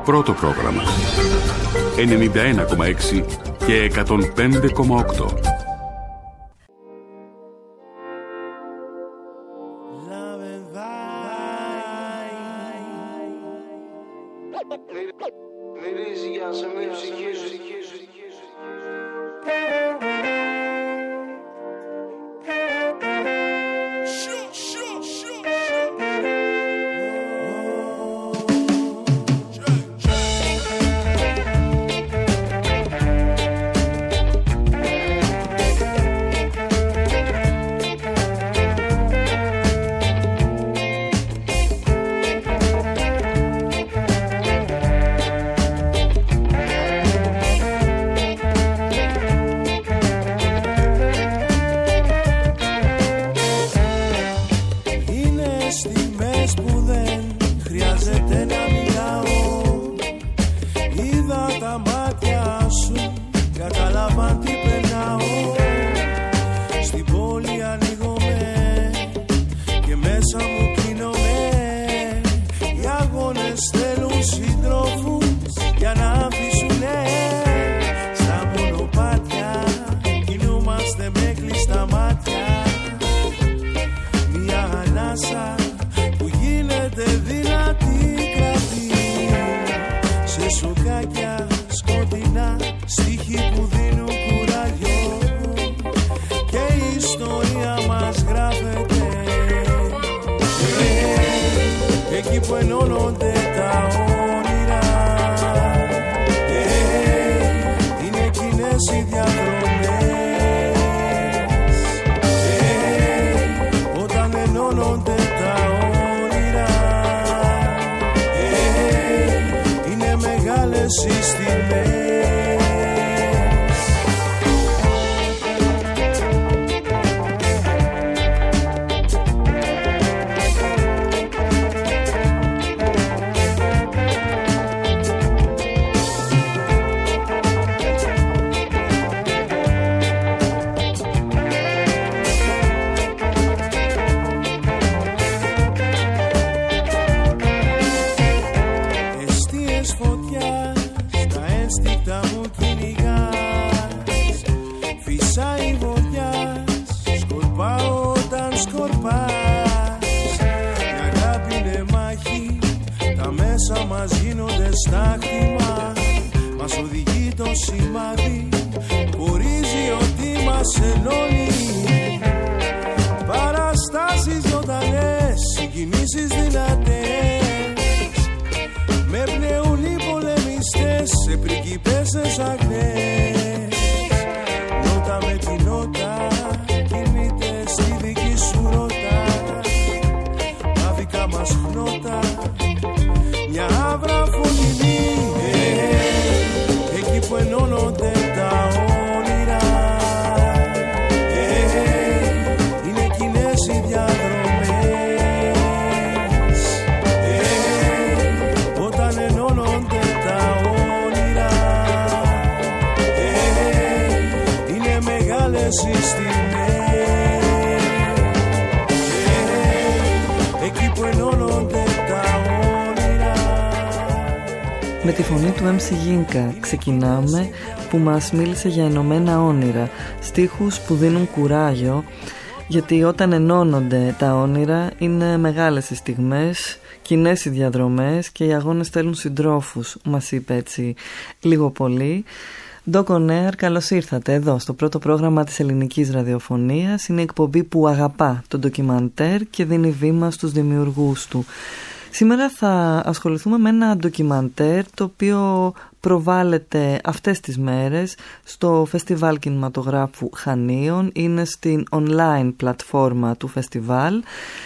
Πρώτο πρόγραμμα 91,6 και 105,8. Με τη φωνή του MC Γίνκα ξεκινάμε, που μας μίλησε για ενωμένα όνειρα, στίχους που δίνουν κουράγιο, γιατί όταν ενώνονται τα όνειρα είναι μεγάλες οι στιγμές, κοινές οι διαδρομές και οι αγώνες στέλνουν συντρόφους, μας είπε έτσι λίγο πολύ. Doc On Air, καλώς ήρθατε εδώ στο πρώτο πρόγραμμα της ελληνικής ραδιοφωνίας. Είναι η εκπομπή που αγαπά το ντοκιμαντέρ και δίνει βήμα στους δημιουργούς του. Σήμερα θα ασχοληθούμε με ένα ντοκιμαντέρ το οποίο προβάλλεται αυτές τις μέρες στο Φεστιβάλ Κινηματογράφου Χανίων. Είναι στην online πλατφόρμα του φεστιβάλ.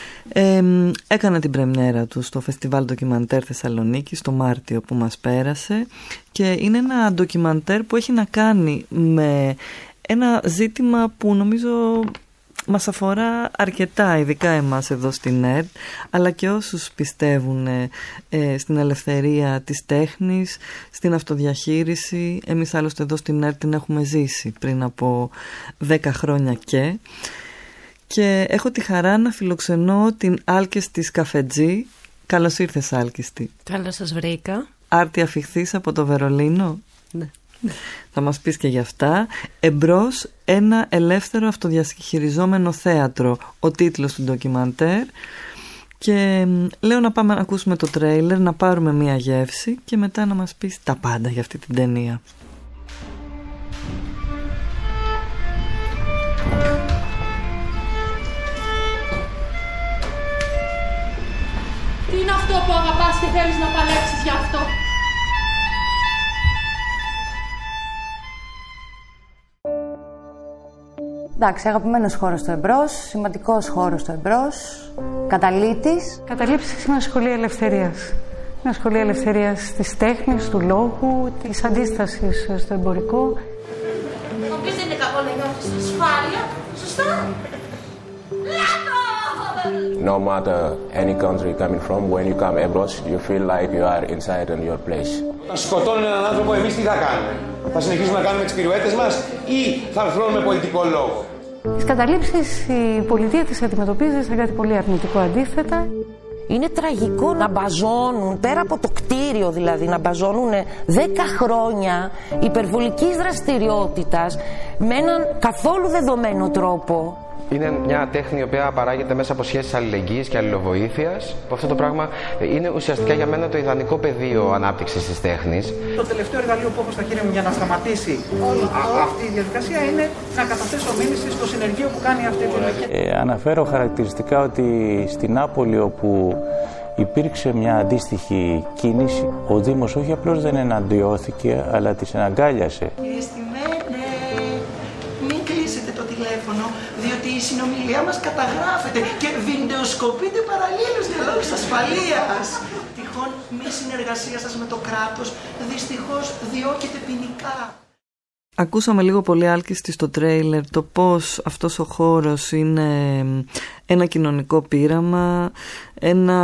Έκανε την πρεμιέρα του στο Φεστιβάλ Ντοκιμαντέρ Θεσσαλονίκη το Μάρτιο που μας πέρασε και είναι ένα ντοκιμαντέρ που έχει να κάνει με ένα ζήτημα που νομίζω μας αφορά αρκετά, ειδικά εμάς εδώ στην ΕΡΤ, αλλά και όσους πιστεύουν στην ελευθερία της τέχνης, στην αυτοδιαχείριση. Εμείς άλλωστε εδώ στην ΕΡΤ την έχουμε ζήσει πριν από 10 χρόνια και έχω τη χαρά να φιλοξενώ την Άλκεστη Σκαφετζή. Καλώς ήρθες, Άλκεστη. Καλώς σας βρήκα. άρτια φιχθείς από το Βερολίνο. Ναι. Θα μας πεις και γι' αυτά. Εμπρός, ένα ελεύθερο αυτοδιαχειριζόμενο θέατρο, ο τίτλος του ντοκιμαντέρ. Και λέω να πάμε να ακούσουμε το τρέιλερ, να πάρουμε μία γεύση και μετά να μας πεις τα πάντα για αυτή την ταινία. Τι είναι αυτό που αγαπάς και θέλεις να παλέψεις γι' αυτό? Εντάξει, αγαπημένος χώρος στο Εμπρός, σημαντικός χώρος στο Εμπρός, καταλήτης. Καταλήψεις είναι ένα σχολείο ελευθερίας. Ένα σχολείο ελευθερίας της τέχνης, του λόγου, της αντίστασης στο εμπορικό. Νομίζεις δεν είναι κακό να νιώθεις ασφάλεια, σωστά? No matter any country coming from, when you come Ebros, you feel like you are inside in your place. Να σκοτώνουν έναν άνθρωπο, εμείς τι θα κάνουμε? Θα συνεχίσουμε να κάνουμε τις πυρουέτες μας ή θα αρθρώνουμε πολιτικό λόγο? Τις καταλήψεις η πολιτεία τις αντιμετωπίζει σαν κάτι πολύ αρνητικό, αντίθετα. Είναι τραγικό να μπαζώνουν, πέρα από το κτίριο δηλαδή, να μπαζώνουν 10 χρόνια υπερβολικής δραστηριότητας με έναν καθόλου δεδομένο τρόπο. Είναι μια τέχνη η οποία παράγεται μέσα από σχέσεις αλληλεγγύης και αλληλοβοήθειας. Αυτό το πράγμα είναι ουσιαστικά για μένα το ιδανικό πεδίο ανάπτυξης της τέχνης. Το τελευταίο εργαλείο που έχω στα χέρια μου για να σταματήσει αυτή η διαδικασία είναι να καταθέσω μήνυση στο συνεργείο που κάνει αυτή την αναφέρω χαρακτηριστικά ότι στην Νάπολη, όπου υπήρξε μια αντίστοιχη κίνηση, ο Δήμος όχι απλώς δεν εναντιώθηκε, αλλά τις εναγκάλιασε. Διότι η συνομιλία μας καταγράφεται και βιντεοσκοπείται παραλλήλως για λόγους ασφαλείας. Τυχόν μη συνεργασία σας με το κράτος δυστυχώς διώκεται ποινικά. Ακούσαμε λίγο πολύ άλκιστη στο τρέιλερ το πώς αυτός ο χώρος είναι ένα κοινωνικό πείραμα, ένα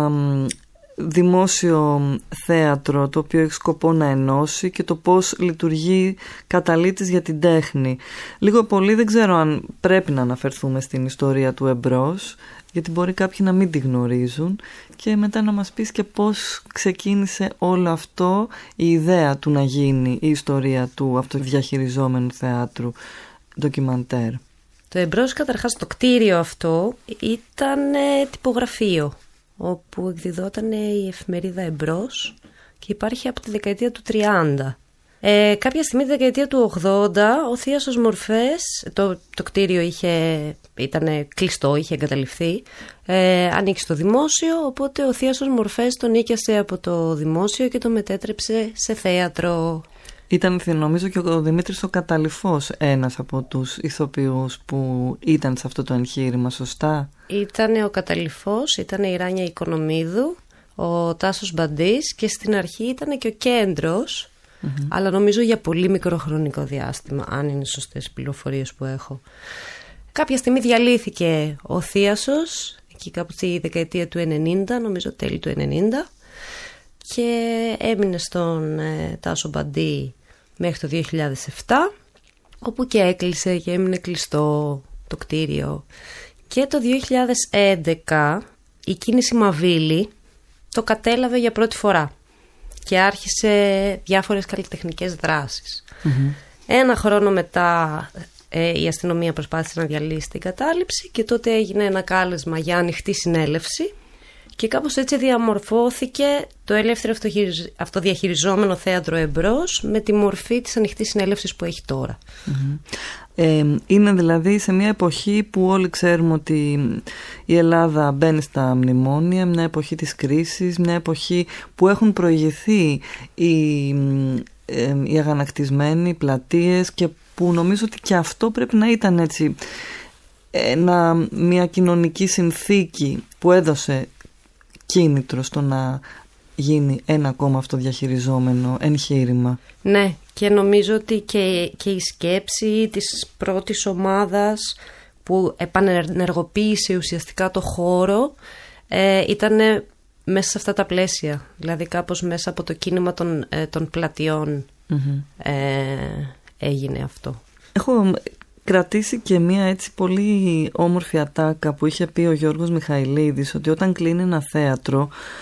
δημόσιο θέατρο το οποίο έχει σκοπό να ενώσει και το πώς λειτουργεί καταλήτης για την τέχνη. Λίγο πολύ δεν ξέρω αν πρέπει να αναφερθούμε στην ιστορία του Εμπρός, γιατί μπορεί κάποιοι να μην τη γνωρίζουν, και μετά να μας πεις και πώς ξεκίνησε όλο αυτό, η ιδέα του να γίνει η ιστορία του αυτοδιαχειριζόμενου θεάτρου ντοκιμαντέρ. Το Εμπρός, καταρχάς, το κτίριο αυτό ήταν τυπογραφείο, όπου εκδιδόταν η εφημερίδα Εμπρός και υπάρχει από τη δεκαετία του 30. Κάποια στιγμή, τη δεκαετία του 80, ο Θίασος Μορφές, το κτίριο ήταν κλειστό, είχε εγκαταλειφθεί, ανήκει στο δημόσιο, οπότε ο Θίασος Μορφές τον νίκιασε από το δημόσιο και το μετέτρεψε σε θέατρο. Ήταν, νομίζω, και ο Δημήτρης ο Καταλυφός ένας από τους ηθοποιούς που ήταν σε αυτό το εγχείρημα, σωστά? Ήταν ο Καταλυφός, ήταν η Ράνια Οικονομίδου, ο Τάσος Μπαντής και στην αρχή ήταν και ο Κέντρος, αλλά νομίζω για πολύ μικρό χρονικό διάστημα, αν είναι σωστές οι πληροφορίες που έχω. Κάποια στιγμή διαλύθηκε ο Θίασος, εκεί κάπου στη δεκαετία του 90, νομίζω τέλη του 90, και έμεινε στον Τάσο Μπαντή μέχρι το 2007, όπου και έκλεισε και έμεινε κλειστό το κτίριο. Και το 2011 η κίνηση Μαβίλη το κατέλαβε για πρώτη φορά και άρχισε διάφορες καλλιτεχνικές δράσεις. Ένα χρόνο μετά η αστυνομία προσπάθησε να διαλύσει την κατάληψη και τότε έγινε ένα κάλεσμα για ανοιχτή συνέλευση και κάπως έτσι διαμορφώθηκε το ελεύθερο αυτοδιαχειριζόμενο θέατρο Εμπρός με τη μορφή της ανοιχτής συνέλευσης που έχει τώρα. Είναι δηλαδή σε μια εποχή που όλοι ξέρουμε ότι η Ελλάδα μπαίνει στα μνημόνια, μια εποχή της κρίσης, μια εποχή που έχουν προηγηθεί οι αγανακτισμένοι πλατείες και που νομίζω ότι και αυτό πρέπει να ήταν έτσι μια κοινωνική συνθήκη που έδωσε κίνητρο στο να γίνει ένα ακόμα αυτοδιαχειριζόμενο εγχείρημα. Ναι, και νομίζω ότι και η σκέψη της πρώτης ομάδας που επανενεργοποίησε ουσιαστικά το χώρο ήταν μέσα σε αυτά τα πλαίσια, δηλαδή κάπως μέσα από το κίνημα των πλατιών έγινε αυτό. Έχω κρατήσει και μια έτσι πολύ όμορφη ατάκα που είχε πει ο Γιώργος Μιχαηλίδης, ότι όταν κλείνει ένα θέατρο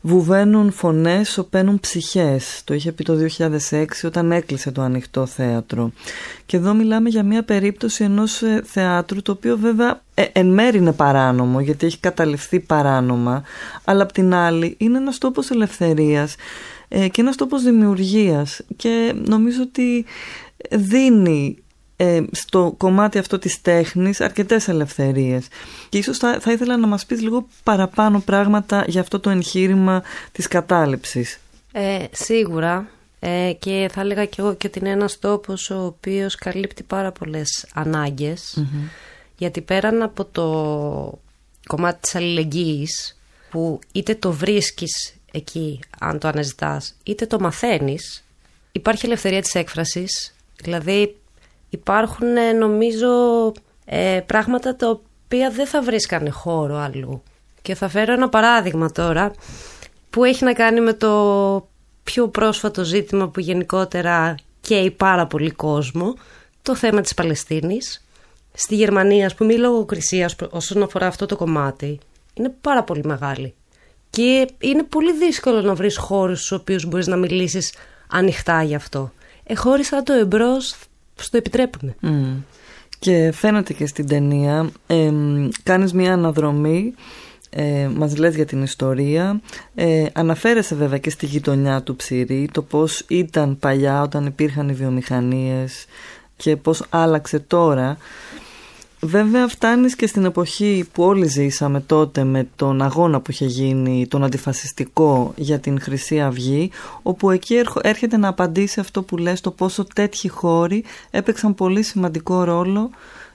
Βουβαίνουν φωνές, σωπαίνουν ψυχές. Το είχε πει το 2006 όταν έκλεισε το Ανοιχτό Θέατρο. Και εδώ μιλάμε για μια περίπτωση ενός θεάτρου, το οποίο βέβαια εν μέρει είναι παράνομο, γιατί έχει καταληφθεί παράνομα, αλλά απ' την άλλη είναι ένας τόπος ελευθερίας και ένας τόπος δημιουργίας, και νομίζω ότι δίνει στο κομμάτι αυτό της τέχνης αρκετές ελευθερίες. Και ίσως θα ήθελα να μας πεις λίγο παραπάνω πράγματα για αυτό το εγχείρημα της κατάληψης. Σίγουρα, και θα έλεγα και εγώ και ότι είναι ένας τόπος ο οποίος καλύπτει πάρα πολλές ανάγκες, γιατί πέραν από το κομμάτι της αλληλεγγύης, που είτε το βρίσκεις εκεί αν το αναζητάς, είτε το μαθαίνεις, υπάρχει ελευθερία της έκφρασης. Δηλαδή υπάρχουν νομίζω πράγματα τα οποία δεν θα βρίσκανε χώρο αλλού. Και θα φέρω ένα παράδειγμα τώρα που έχει να κάνει με το πιο πρόσφατο ζήτημα που γενικότερα καίει πάρα πολύ κόσμο, το θέμα της Παλαιστίνης. Στη Γερμανία, ας πούμε, η λογοκρισία όσον αφορά αυτό το κομμάτι είναι πάρα πολύ μεγάλη. Και είναι πολύ δύσκολο να βρεις χώρους στους οποίους μπορείς να μιλήσεις ανοιχτά γι' αυτό. Χώροι σαν το Εμπρός στο επιτρέπουν. Και φαίνεται και στην ταινία, κάνεις μια αναδρομή, μας λες για την ιστορία, αναφέρεσαι βέβαια και στη γειτονιά του Ψηρή, το πώς ήταν παλιά όταν υπήρχαν οι βιομηχανίες και πώς άλλαξε τώρα. Βέβαια φτάνεις και στην εποχή που όλοι ζήσαμε τότε, με τον αγώνα που είχε γίνει, τον αντιφασιστικό, για την Χρυσή Αυγή, όπου εκεί έρχεται να απαντήσει αυτό που λες, το πόσο τέτοιοι χώροι έπαιξαν πολύ σημαντικό ρόλο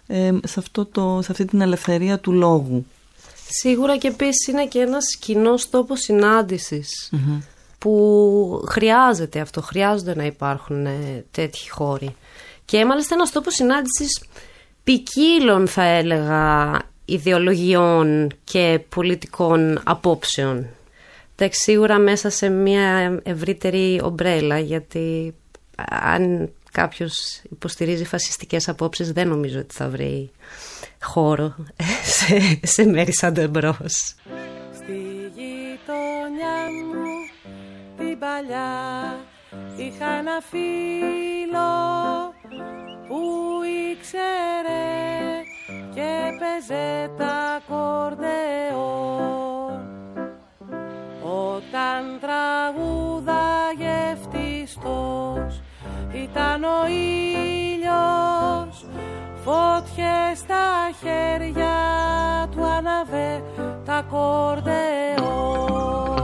σε αυτή την ελευθερία του λόγου. Σίγουρα, και επίσης είναι και ένας κοινός τόπος συνάντησης, που χρειάζεται αυτό, χρειάζονται να υπάρχουν τέτοιοι χώροι. Και μάλιστα ένας τόπος συνάντησης ποικίλων, θα έλεγα, ιδεολογιών και πολιτικών απόψεων. Εντάξει, σίγουρα μέσα σε μια ευρύτερη ομπρέλα, γιατί αν κάποιος υποστηρίζει φασιστικές απόψεις δεν νομίζω ότι θα βρει χώρο σε μέρη σαν το Εμπρός. Στη γειτονιά μου την παλιά είχα ένα φίλο που ήξερε και παίζε τα κορδεόν. Όταν τραγούδαγε ευτιστός ήταν ο ήλιος, φώτιες στα χέρια του άναβε τα κορδεόν.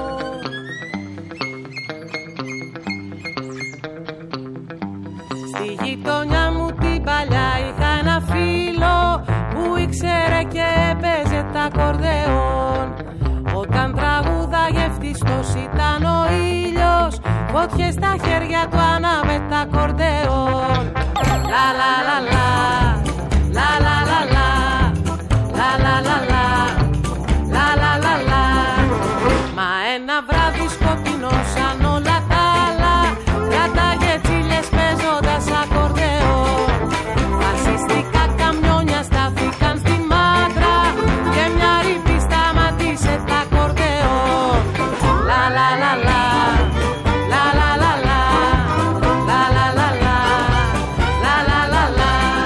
Στη γειτονιά μου την παλιά είχα ένα φίλο που ήξερε και έπαιζε τα κορδεόν. Όταν τραγούδαγε ευτιστός ήταν ο ήλιος, φώτιες στα χέρια του άναβε τα κορδεόν. Λα λα λα λα, λα λα λα λα, λα λα λα λα, λα λα λα λα. Μα ένα βράδυ σκοτεινό σαν όλα τα άλλα, κράταγε τσίλιες παίζοντας ακορδεόν. Φασιστικά καμιόνια στάθηκαν στη Μάντρα και μια ρήπη σταματήσε τα ακορδεόν. Λα λα λα λα, λα λα λα λα, λα λα λα λα, λα λα λα λα.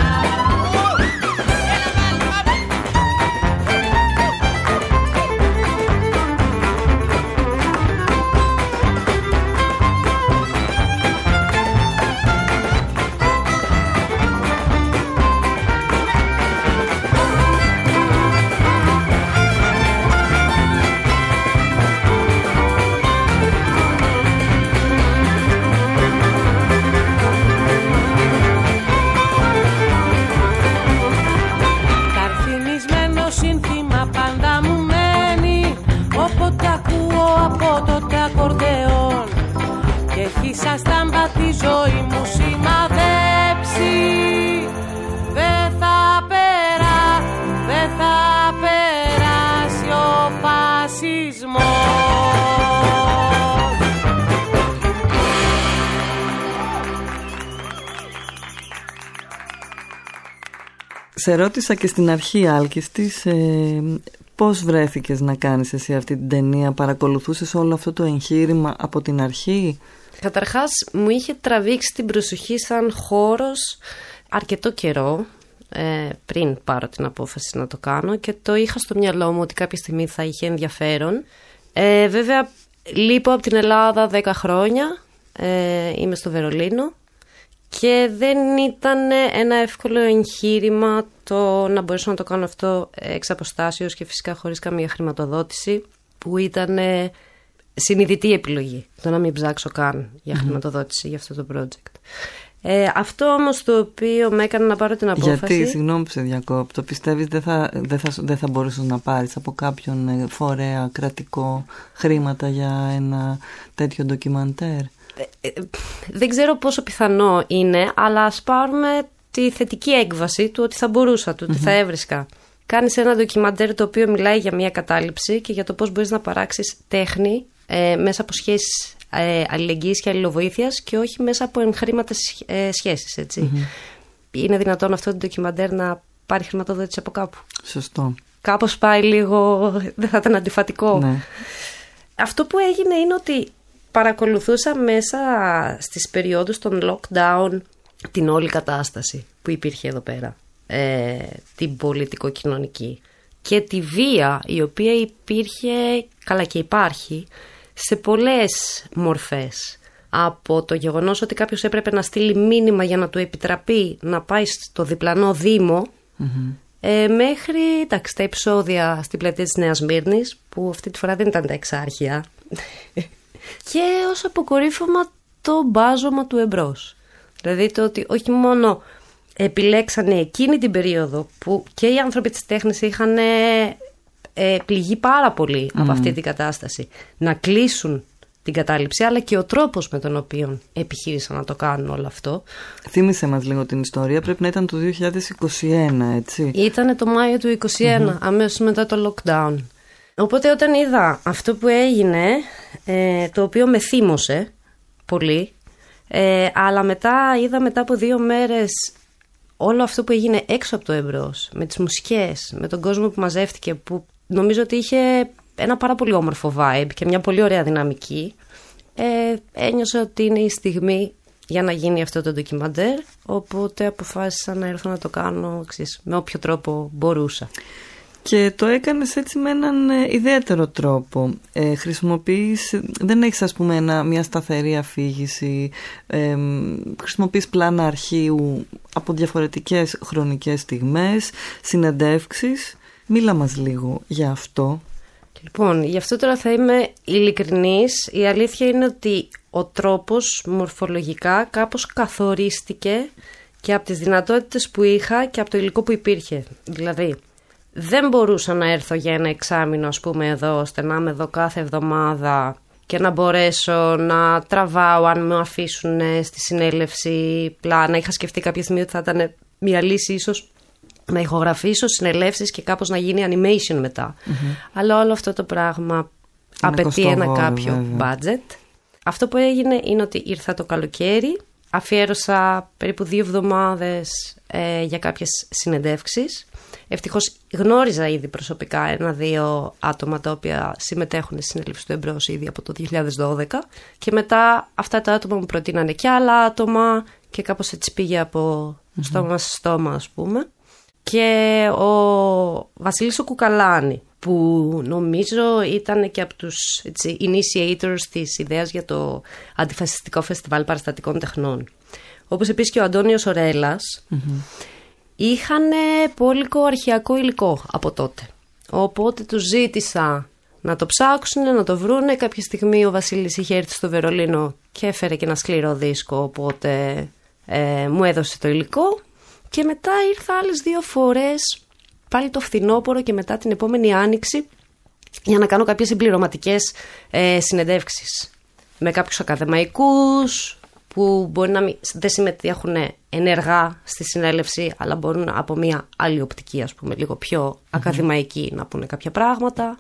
Καρφινισμένο σύνθημα πάντα μου μένει, όποτε ακούω από τότε ακορδεόν. Και έχει σαν στάμπα τη ζωή μου σημαδέψει. Δεν θα περάσει ο φασισμός. Σε ρώτησα και στην αρχή, Άλκης της, Πώς βρέθηκες να κάνεις εσύ αυτή την ταινία? Παρακολουθούσες όλο αυτό το εγχείρημα από την αρχή? Καταρχάς μου είχε τραβήξει την προσοχή σαν χώρος αρκετό καιρό πριν πάρω την απόφαση να το κάνω, και το είχα στο μυαλό μου ότι κάποια στιγμή θα είχε ενδιαφέρον. Βέβαια λείπω από την Ελλάδα 10 χρόνια, είμαι στο Βερολίνο και δεν ήταν ένα εύκολο εγχείρημα το να μπορέσω να το κάνω αυτό εξ αποστάσεως και φυσικά χωρίς καμία χρηματοδότηση, που ήταν συνειδητή επιλογή το να μην ψάξω καν για χρηματοδότηση για αυτό το project. Αυτό όμως το οποίο με έκανε να πάρω την απόφαση... Γιατί, συγγνώμη που σε διακόπτω, πιστεύεις δεν θα μπορούσες να πάρεις από κάποιον φορέα κρατικό χρήματα για ένα τέτοιο ντοκιμαντέρ? Δεν ξέρω πόσο πιθανό είναι, αλλά ας πάρουμε τη θετική έκβαση του ότι θα μπορούσα, του ότι θα έβρισκα. Κάνεις ένα ντοκιμαντέρ το οποίο μιλάει για μια κατάληψη και για το πώς μπορείς να παράξεις τέχνη μέσα από σχέσεις αλληλεγγύης και αλληλοβοήθειας και όχι μέσα από εγχρήματες σχέσεις, έτσι. Είναι δυνατόν αυτό το ντοκιμαντέρ να πάρει χρηματοδότηση από κάπου? Σωστό. Κάπως πάει λίγο, δεν θα ήταν αντιφατικό? Ναι. Αυτό που έγινε είναι ότι παρακολουθούσα μέσα στις περιόδους των lockdown την όλη κατάσταση που υπήρχε εδώ πέρα, την πολιτικο-κοινωνική και τη βία η οποία υπήρχε, καλά και υπάρχει, σε πολλές μορφές. Από το γεγονός ότι κάποιος έπρεπε να στείλει μήνυμα για να του επιτραπεί να πάει στο διπλανό δήμο, μέχρι τα επεισόδια στην πλατεία της Νέας Μύρνης, που αυτή τη φορά δεν ήταν τα εξάρχεια, και ως αποκορύφωμα το μπάζωμα του εμπρός. Δηλαδή το ότι όχι μόνο επιλέξανε εκείνη την περίοδο που και οι άνθρωποι της τέχνης είχαν πληγεί πάρα πολύ από αυτή την κατάσταση, να κλείσουν την κατάληψη, αλλά και ο τρόπος με τον οποίο επιχείρησαν να το κάνουν όλο αυτό. Θύμισε μας λίγο την ιστορία, πρέπει να ήταν το 2021, έτσι? Ήτανε το Μάιο του 2021, αμέσως μετά το lockdown. Οπότε όταν είδα αυτό που έγινε, το οποίο με θύμωσε πολύ, αλλά μετά από 2 μέρες όλο αυτό που έγινε έξω από το εμπρός, με τις μουσικές, με τον κόσμο που μαζεύτηκε, που νομίζω ότι είχε ένα πάρα πολύ όμορφο vibe και μια πολύ ωραία δυναμική, ένιωσα ότι είναι η στιγμή για να γίνει αυτό το ντοκιμαντέρ, οπότε αποφάσισα να έρθω να το κάνω με όποιο τρόπο μπορούσα. Και το έκανες έτσι με έναν ιδιαίτερο τρόπο. Δεν έχεις, ας πούμε, μια σταθερή αφήγηση, χρησιμοποιείς πλάνα αρχείου από διαφορετικές χρονικές στιγμές, συνεντεύξεις. Μίλα μας λίγο για αυτό. Λοιπόν, γι' αυτό τώρα θα είμαι ειλικρινής. Η αλήθεια είναι ότι ο τρόπος μορφολογικά κάπως καθορίστηκε και από τις δυνατότητες που είχα και από το υλικό που υπήρχε. Δηλαδή, δεν μπορούσα να έρθω για ένα εξάμηνο, ας πούμε, εδώ, ώστε να είμαι εδώ κάθε εβδομάδα και να μπορέσω να τραβάω, αν με αφήσουν στη συνέλευση πλάνα. Είχα σκεφτεί κάποια στιγμή ότι θα ήταν μια λύση ίσως να ηχογραφήσω συνελεύσεις και κάπως να γίνει animation μετά. Αλλά όλο αυτό το πράγμα απαιτεί ένα κάποιο budget. Αυτό που έγινε είναι ότι ήρθα το καλοκαίρι, αφιέρωσα περίπου 2 εβδομάδες για κάποιες συνεντεύξεις. Ευτυχώς γνώριζα ήδη προσωπικά 1-2 άτομα τα οποία συμμετέχουν στη συνέλευση του εμπρός ήδη από το 2012 και μετά αυτά τα άτομα μου προτείνανε και άλλα άτομα και κάπως έτσι πήγε από στόμα σε στόμα, ας πούμε. Και ο Βασίλης ο Κουκαλάνη, που νομίζω ήταν και από τους initiators της ιδέας για το αντιφασιστικό φεστιβάλ παραστατικών τεχνών, όπως επίσης και ο Αντώνιος Ορέλας, είχαν πόλικο αρχαιακό υλικό από τότε. Οπότε τους ζήτησα να το ψάξουν, να το βρούνε. Κάποια στιγμή ο Βασίλης είχε έρθει στο Βερολίνο και έφερε και ένα σκληρό δίσκο, οπότε μου έδωσε το υλικό. Και μετά ήρθα άλλες 2 φορές, πάλι το φθινόπωρο και μετά την επόμενη άνοιξη, για να κάνω κάποιες συμπληρωματικές συνεντεύξεις με κάποιους ακαδημαϊκούς που μπορεί να δεν συμμετέχουν ενεργά στη συνέλευση, αλλά μπορούν από μια άλλη οπτική, ας πούμε, λίγο πιο ακαδημαϊκή, να πούνε κάποια πράγματα.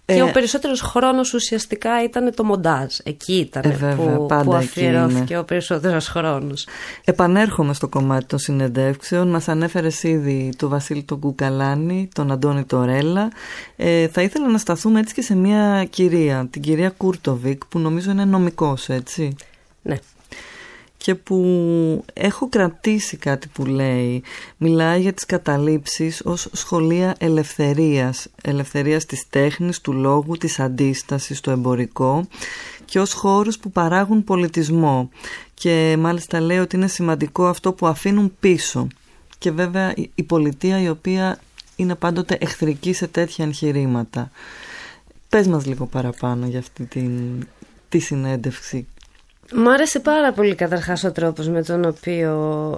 Και ο περισσότερος χρόνος ουσιαστικά ήταν το μοντάζ. Εκεί ήταν που αφιερώθηκε ο περισσότερος χρόνος. Επανέρχομαι στο κομμάτι των συνεντεύξεων. Μας ανέφερες ήδη τον Βασίλη τον Κουκαλάνη, τον Αντώνη Τορέλα. Θα ήθελα να σταθούμε έτσι και σε μια κυρία, την κυρία Κούρτοβικ, που νομίζω είναι νομικός, έτσι. Ναι. Και που έχω κρατήσει κάτι που λέει. Μιλάει για τις καταλήψεις ως σχολεία ελευθερίας της τέχνης, του λόγου, της αντίστασης, το εμπορικό, και ως χώρους που παράγουν πολιτισμό. Και μάλιστα λέει ότι είναι σημαντικό αυτό που αφήνουν πίσω. Και βέβαια η πολιτεία, η οποία είναι πάντοτε εχθρική σε τέτοια εγχειρήματα. Πες μας λίγο παραπάνω για αυτή τη συνέντευξη. Μ' άρεσε πάρα πολύ καταρχάς ο τρόπος με τον οποίο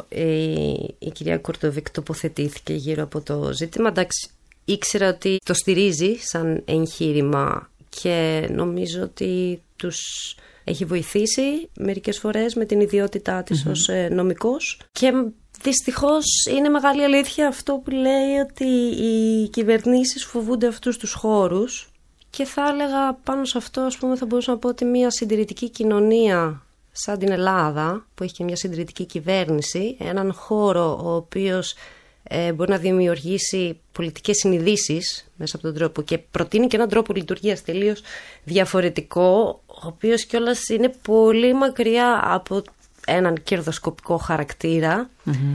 η κυρία Κούρτοβικ τοποθετήθηκε γύρω από το ζήτημα. Εντάξει, ήξερα ότι το στηρίζει σαν εγχείρημα και νομίζω ότι τους έχει βοηθήσει μερικές φορές με την ιδιότητά της ως νομικός. Και δυστυχώς είναι μεγάλη αλήθεια αυτό που λέει, ότι οι κυβερνήσεις φοβούνται αυτούς τους χώρους. Και θα έλεγα πάνω σε αυτό, ας πούμε, θα μπορούσα να πω ότι μια συντηρητική κοινωνία σαν την Ελλάδα, που έχει και μια συντηρητική κυβέρνηση, έναν χώρο ο οποίος μπορεί να δημιουργήσει πολιτικές συνειδήσεις μέσα από τον τρόπο και προτείνει και έναν τρόπο λειτουργίας τελείως διαφορετικό, ο οποίος κιόλας είναι πολύ μακριά από έναν κερδοσκοπικό χαρακτήρα.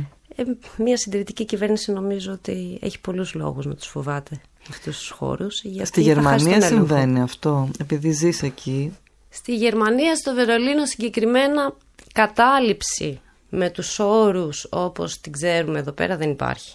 Μια συντηρητική κυβέρνηση νομίζω ότι έχει πολλούς λόγους να τους φοβάται αυτούς τους χώρους. Στη Γερμανία συμβαίνει αυτό, επειδή ζεις εκεί. Στη Γερμανία, στο Βερολίνο συγκεκριμένα, κατάληψη με τους όρους όπως την ξέρουμε εδώ πέρα δεν υπάρχει.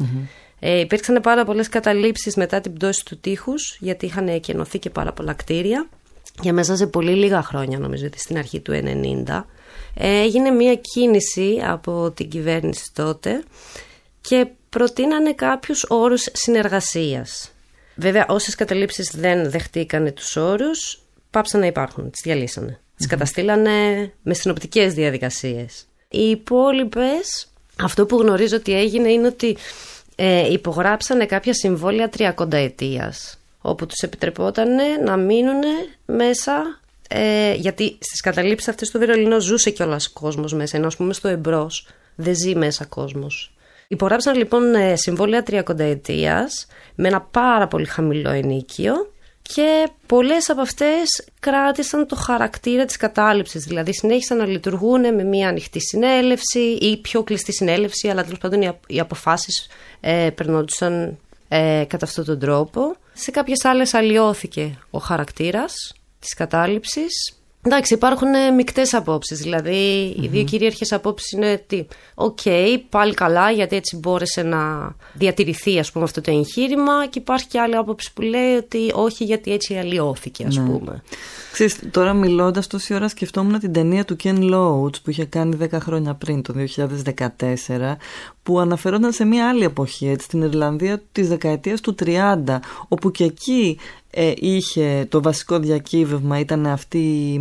Υπήρξαν πάρα πολλές καταλήψεις μετά την πτώση του τείχους, γιατί είχαν εκενωθεί και πάρα πολλά κτίρια. Για μέσα σε πολύ λίγα χρόνια, νομίζω ότι στην αρχή του 1990, έγινε μια κίνηση από την κυβέρνηση τότε και προτείνανε κάποιους όρους συνεργασίας. Βέβαια, όσες καταλήψεις δεν δεχτήκανε τους όρους, πάψαν να υπάρχουν, τις διαλύσανε. Τις καταστήλανε με συνοπτικές διαδικασίες. Οι υπόλοιπες, αυτό που γνωρίζω ότι έγινε είναι ότι υπογράψανε κάποια συμβόλαια 30 ετίας, όπου τους επιτρεπόταν να μείνουν μέσα, γιατί στις καταλήψεις αυτές στο Βερολίνο ζούσε κιόλας κόσμος μέσα, ενώ ας πούμε στο Εμπρός δεν ζει μέσα κόσμος. Υπογράψαν λοιπόν συμβόλαια 30 ετίας με ένα πάρα πολύ χαμηλό ενίκιο και πολλές από αυτές κράτησαν το χαρακτήρα της κατάληψης, δηλαδή συνέχισαν να λειτουργούν με μια ανοιχτή συνέλευση ή πιο κλειστή συνέλευση, αλλά τέλος πάντων οι αποφάσεις περνόντουσαν κατά αυτόν τον τρόπο. Σε κάποιες άλλες αλλοιώθηκε ο χαρακτήρας της κατάληψης. Εντάξει, υπάρχουν μεικτές απόψεις, δηλαδή οι δύο κυρίαρχες απόψεις είναι ότι πάλι καλά, γιατί έτσι μπόρεσε να διατηρηθεί, ας πούμε, αυτό το εγχείρημα, και υπάρχει και άλλη άποψη που λέει ότι όχι, γιατί έτσι αλλοιώθηκε, ας πούμε. Ξέρεις, τώρα μιλώντας τόση ώρα σκεφτόμουν την ταινία του Ken Loach που είχε κάνει 10 χρόνια πριν, το 2014, που αναφερόταν σε μια άλλη εποχή, έτσι, στην Ιρλανδία της δεκαετίας του 30, όπου και εκεί είχε το βασικό διακύβευμα, ήταν αυτή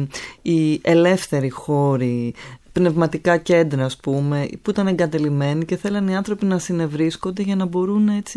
η ελεύθερη χώρη, πνευματικά κέντρα, ας πούμε, που ήταν εγκατελειμμένοι και θέλανε οι άνθρωποι να συνευρίσκονται για να μπορούν έτσι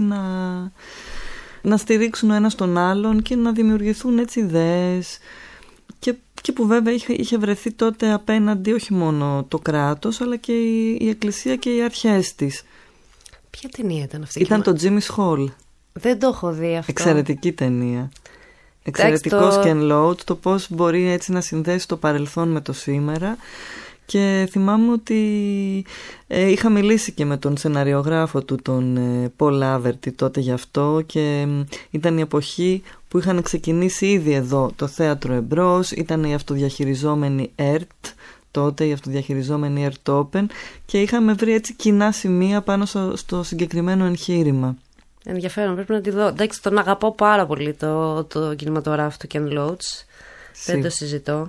να στηρίξουν ο ένας τον άλλον και να δημιουργηθούν έτσι ιδέες, και που βέβαια είχε βρεθεί τότε απέναντι όχι μόνο το κράτος, αλλά και η Εκκλησία και οι αρχές της. Ποια ταινία ήταν αυτή? Ήταν το Jimmy's Hall. Δεν το έχω δει αυτό. Εξαιρετική ταινία. Εξαιρετικός Ken Loach, το πώς μπορεί έτσι να συνδέσει το παρελθόν με το σήμερα. Και θυμάμαι ότι είχα μιλήσει και με τον σεναριογράφο του, τον Paul Laverty, τότε γι' αυτό, και ήταν η εποχή που είχαν ξεκινήσει ήδη εδώ το θέατρο Εμπρός, ήταν η αυτοδιαχειριζόμενη ERT, τότε η αυτοδιαχειριζόμενη ERT Open, και είχαμε βρει έτσι κοινά σημεία πάνω στο συγκεκριμένο εγχείρημα. Ενδιαφέρον, πρέπει να τη δω. Εντάξει, τον αγαπώ πάρα πολύ το κινηματογράφο του Ken Loach. Δεν το συζητώ.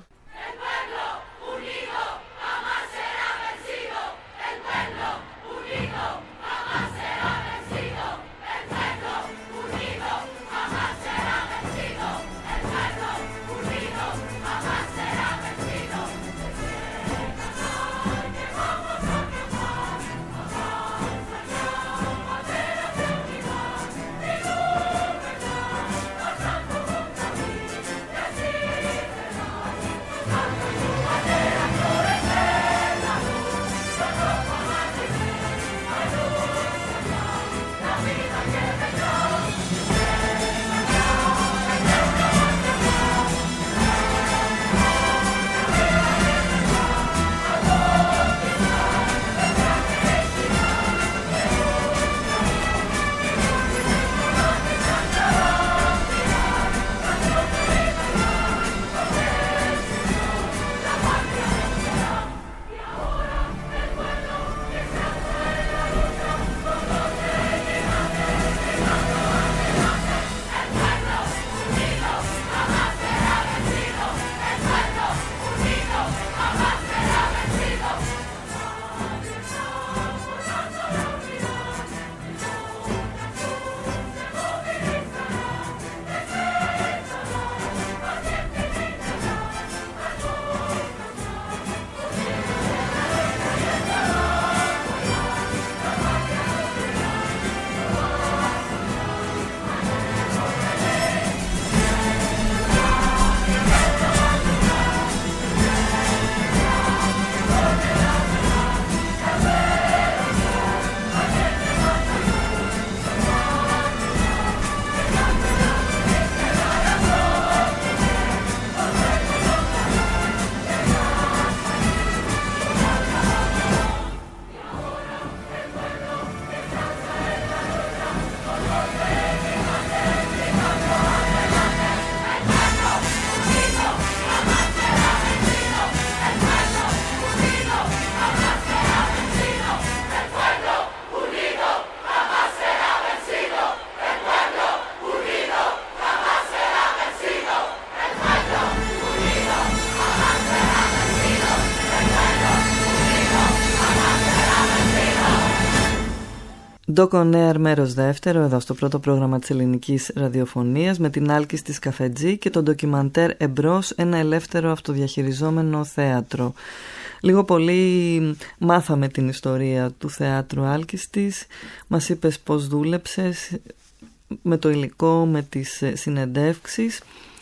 Doc On Air μέρος δεύτερο, εδώ στο πρώτο πρόγραμμα της ελληνικής ραδιοφωνίας, με την Άλκη της Καφετζή και το ντοκιμαντέρ «Εμπρός, ένα ελεύθερο αυτοδιαχειριζόμενο θέατρο». Λίγο πολύ μάθαμε την ιστορία του θεάτρου Άλκης της. Μας είπες πώς δούλεψες με το υλικό, με τις συνεντεύξεις.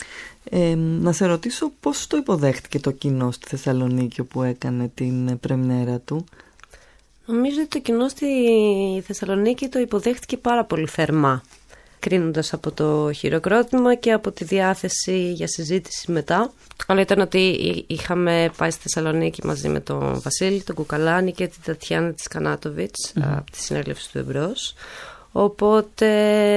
Να σε ρωτήσω πώς το υποδέχτηκε το κοινό στη Θεσσαλονίκη όπου έκανε την πρεμιέρα του. Νομίζω ότι το κοινό στη Θεσσαλονίκη το υποδέχτηκε πάρα πολύ θερμά, κρίνοντας από το χειροκρότημα και από τη διάθεση για συζήτηση μετά. Το καλό ήταν ότι είχαμε πάει στη Θεσσαλονίκη μαζί με τον Βασίλη, τον Κουκαλάνη και την Τατιάνα της Κανάτοβιτς από τη συνέλευση του Εμπρός. Οπότε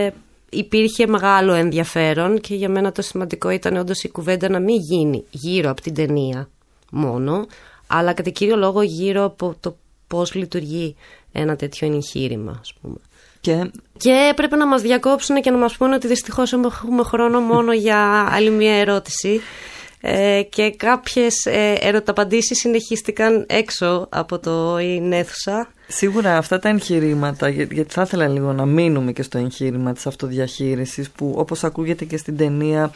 υπήρχε μεγάλο ενδιαφέρον και για μένα το σημαντικό ήταν όντως η κουβέντα να μην γίνει γύρω από την ταινία μόνο, αλλά κατά κύριο λόγο γύρω από το πώς λειτουργεί ένα τέτοιο εγχείρημα, ας πούμε. Και πρέπει να μας διακόψουν και να μας πούνε ότι δυστυχώς έχουμε χρόνο μόνο για άλλη μια ερώτηση και κάποιες ερωταπαντήσεις συνεχίστηκαν έξω από την αίθουσα. Σίγουρα αυτά τα εγχειρήματα, γιατί θα ήθελα λίγο να μείνουμε και στο εγχείρημα της αυτοδιαχείρισης που όπως ακούγεται και στην ταινία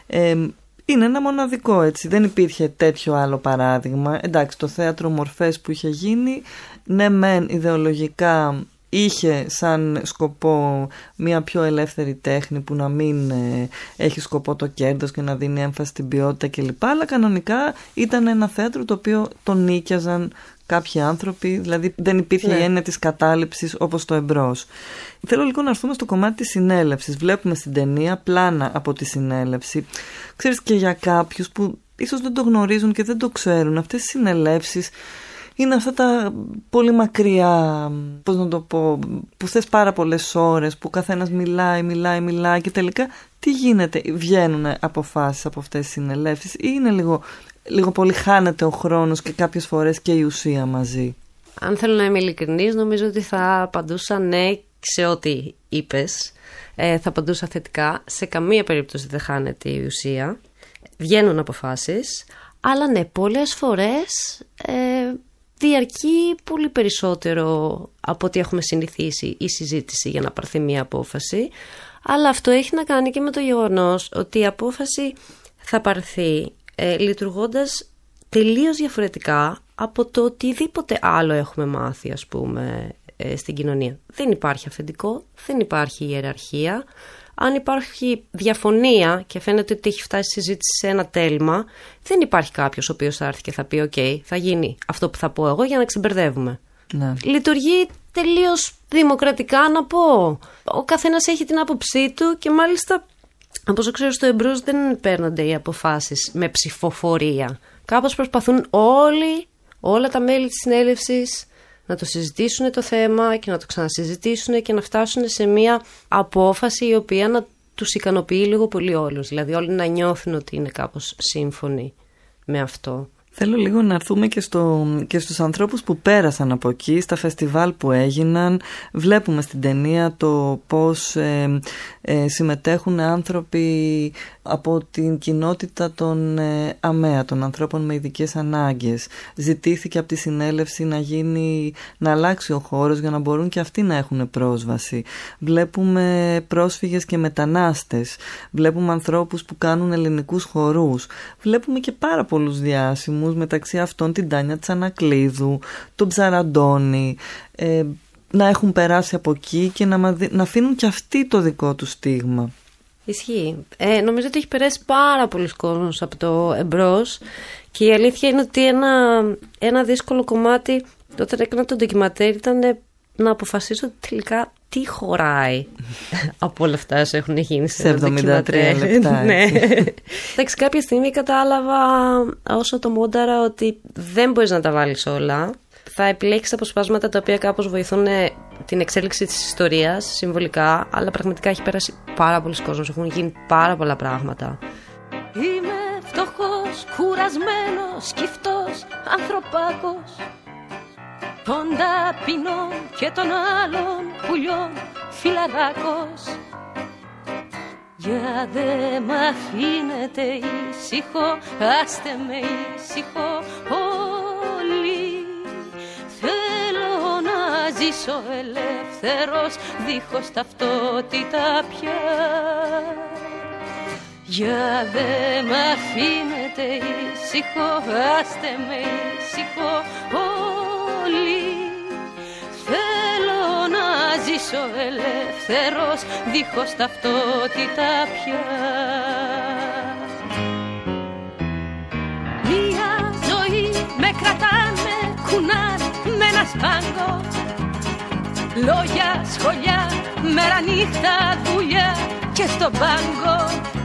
είναι ένα μοναδικό, έτσι. Δεν υπήρχε τέτοιο άλλο παράδειγμα. Εντάξει, το θέατρο μορφές που είχε γίνει, ναι μεν ιδεολογικά είχε σαν σκοπό μια πιο ελεύθερη τέχνη που να μην έχει σκοπό το κέρδος και να δίνει έμφαση στην ποιότητα κλπ. Αλλά κανονικά ήταν ένα θέατρο το οποίο τον νίκιαζαν κάποιοι άνθρωποι, δηλαδή δεν υπήρχε η έννοια της κατάληψης όπως το Εμπρός. Θέλω λίγο να έρθουμε στο κομμάτι της συνέλευσης. Βλέπουμε στην ταινία πλάνα από τη συνέλευση. Ξέρεις, και για κάποιους που ίσως δεν το γνωρίζουν και δεν το ξέρουν, αυτές οι συνελεύσεις είναι αυτά τα πολύ μακριά, πώς να το πω, που θες πάρα πολλές ώρες, που καθένας μιλάει και τελικά τι γίνεται, βγαίνουν αποφάσεις από αυτές τις συνελεύσεις ή είναι λίγο πολύ χάνεται ο χρόνος και κάποιες φορές και η ουσία μαζί? Αν θέλω να είμαι ειλικρινής, νομίζω ότι θα απαντούσα ναι σε ό,τι είπες. Θα απαντούσα θετικά. Σε καμία περίπτωση δεν χάνεται η ουσία. Βγαίνουν αποφάσεις, αλλά ναι, πολλές φορές διαρκεί πολύ περισσότερο από ό,τι έχουμε συνηθίσει η συζήτηση για να πάρθει μια απόφαση. Αλλά αυτό έχει να κάνει και με το γεγονός ότι η απόφαση θα πάρθει λειτουργώντας τελείως διαφορετικά από το οτιδήποτε άλλο έχουμε μάθει, ας πούμε, στην κοινωνία. Δεν υπάρχει αφεντικό, δεν υπάρχει ιεραρχία. Αν υπάρχει διαφωνία και φαίνεται ότι έχει φτάσει η συζήτηση σε ένα τέλμα, δεν υπάρχει κάποιος ο οποίος θα έρθει και θα πει «ΟΚ, θα γίνει αυτό που θα πω εγώ για να ξεμπερδεύουμε». Ναι. Λειτουργεί τελείως δημοκρατικά, να πω. Ο καθένας έχει την άποψή του και μάλιστα, από όσο ξέρω, στο Εμπρός δεν παίρνονται οι αποφάσεις με ψηφοφορία. Κάπως προσπαθούν όλα τα μέλη της συνέλευσης να το συζητήσουν το θέμα και να το ξανασυζητήσουν και να φτάσουν σε μια απόφαση η οποία να τους ικανοποιεί λίγο πολύ όλους. Δηλαδή όλοι να νιώθουν ότι είναι κάπως σύμφωνοι με αυτό. Θέλω λίγο να έρθουμε και στους ανθρώπους που πέρασαν από εκεί, στα φεστιβάλ που έγιναν. Βλέπουμε στην ταινία το πώς συμμετέχουν άνθρωποι από την κοινότητα των ΑΜΕΑ, των ανθρώπων με ειδικές ανάγκες. Ζητήθηκε από τη συνέλευση να αλλάξει ο χώρος για να μπορούν και αυτοί να έχουν πρόσβαση. Βλέπουμε πρόσφυγες και μετανάστες. Βλέπουμε ανθρώπους που κάνουν ελληνικούς χορούς. Βλέπουμε και πάρα πολλούς διάσημους, μεταξύ αυτών την Τάνια Τσανακλείδου, τον Ψαραντώνη, να έχουν περάσει από εκεί και να αφήνουν και αυτοί το δικό του στίγμα. Ισχύει. Νομίζω ότι έχει περάσει πάρα πολλοί κόσμος από το Εμπρός και η αλήθεια είναι ότι ένα δύσκολο κομμάτι όταν έκανα το ντοκιματέρ ήταν να αποφασίσω τελικά τι χωράει από όλα αυτά όσο έχουν γίνει σε 73 λεπτά. Ναι. Εντάξει, κάποια στιγμή κατάλαβα όσο το μόνταρα ότι δεν μπορείς να τα βάλεις όλα. Θα επιλέξεις αποσπάσματα τα οποία κάπως βοηθούν την εξέλιξη της ιστορίας συμβολικά, αλλά πραγματικά έχει περάσει πάρα πολλοί κόσμος, έχουν γίνει πάρα πολλά πράγματα. Είμαι φτωχός, κουρασμένος, σκυφτός, ανθρωπάκος των ταπεινών και των άλλων πουλιών φιλαράκος. Για δε μ' αφήνετε ήσυχο, άστε με ήσυχο όλοι. Θέλω να ζήσω ελεύθερος δίχως ταυτότητα πια. Για δε μ' αφήνετε ήσυχο, άστε με ήσυχο όλοι. Θέλω να ζήσω ελεύθερος δίχως ταυτότητα πια. Μια ζωή με κρατάνε, κουνάνε με ένα σπάγκο. Λόγια, σχολιά, μέρα νύχτα, δουλειά και στον πάγκο.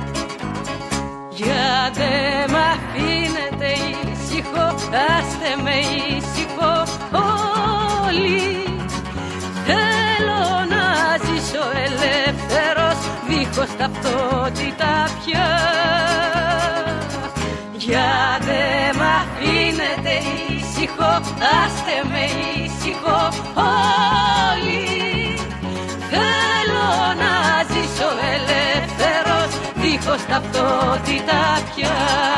Για δε μ' αφήνετε ήσυχο, άστε με ήσυχο όλοι. Θέλω να ζήσω ελεύθερος δίχως ταυτότητα πια. Για δε μ' αφήνετε ήσυχο, άστε με ήσυχο όλοι. Θέλω να ζήσω ελεύθερος δίχως ταυτότητα πια.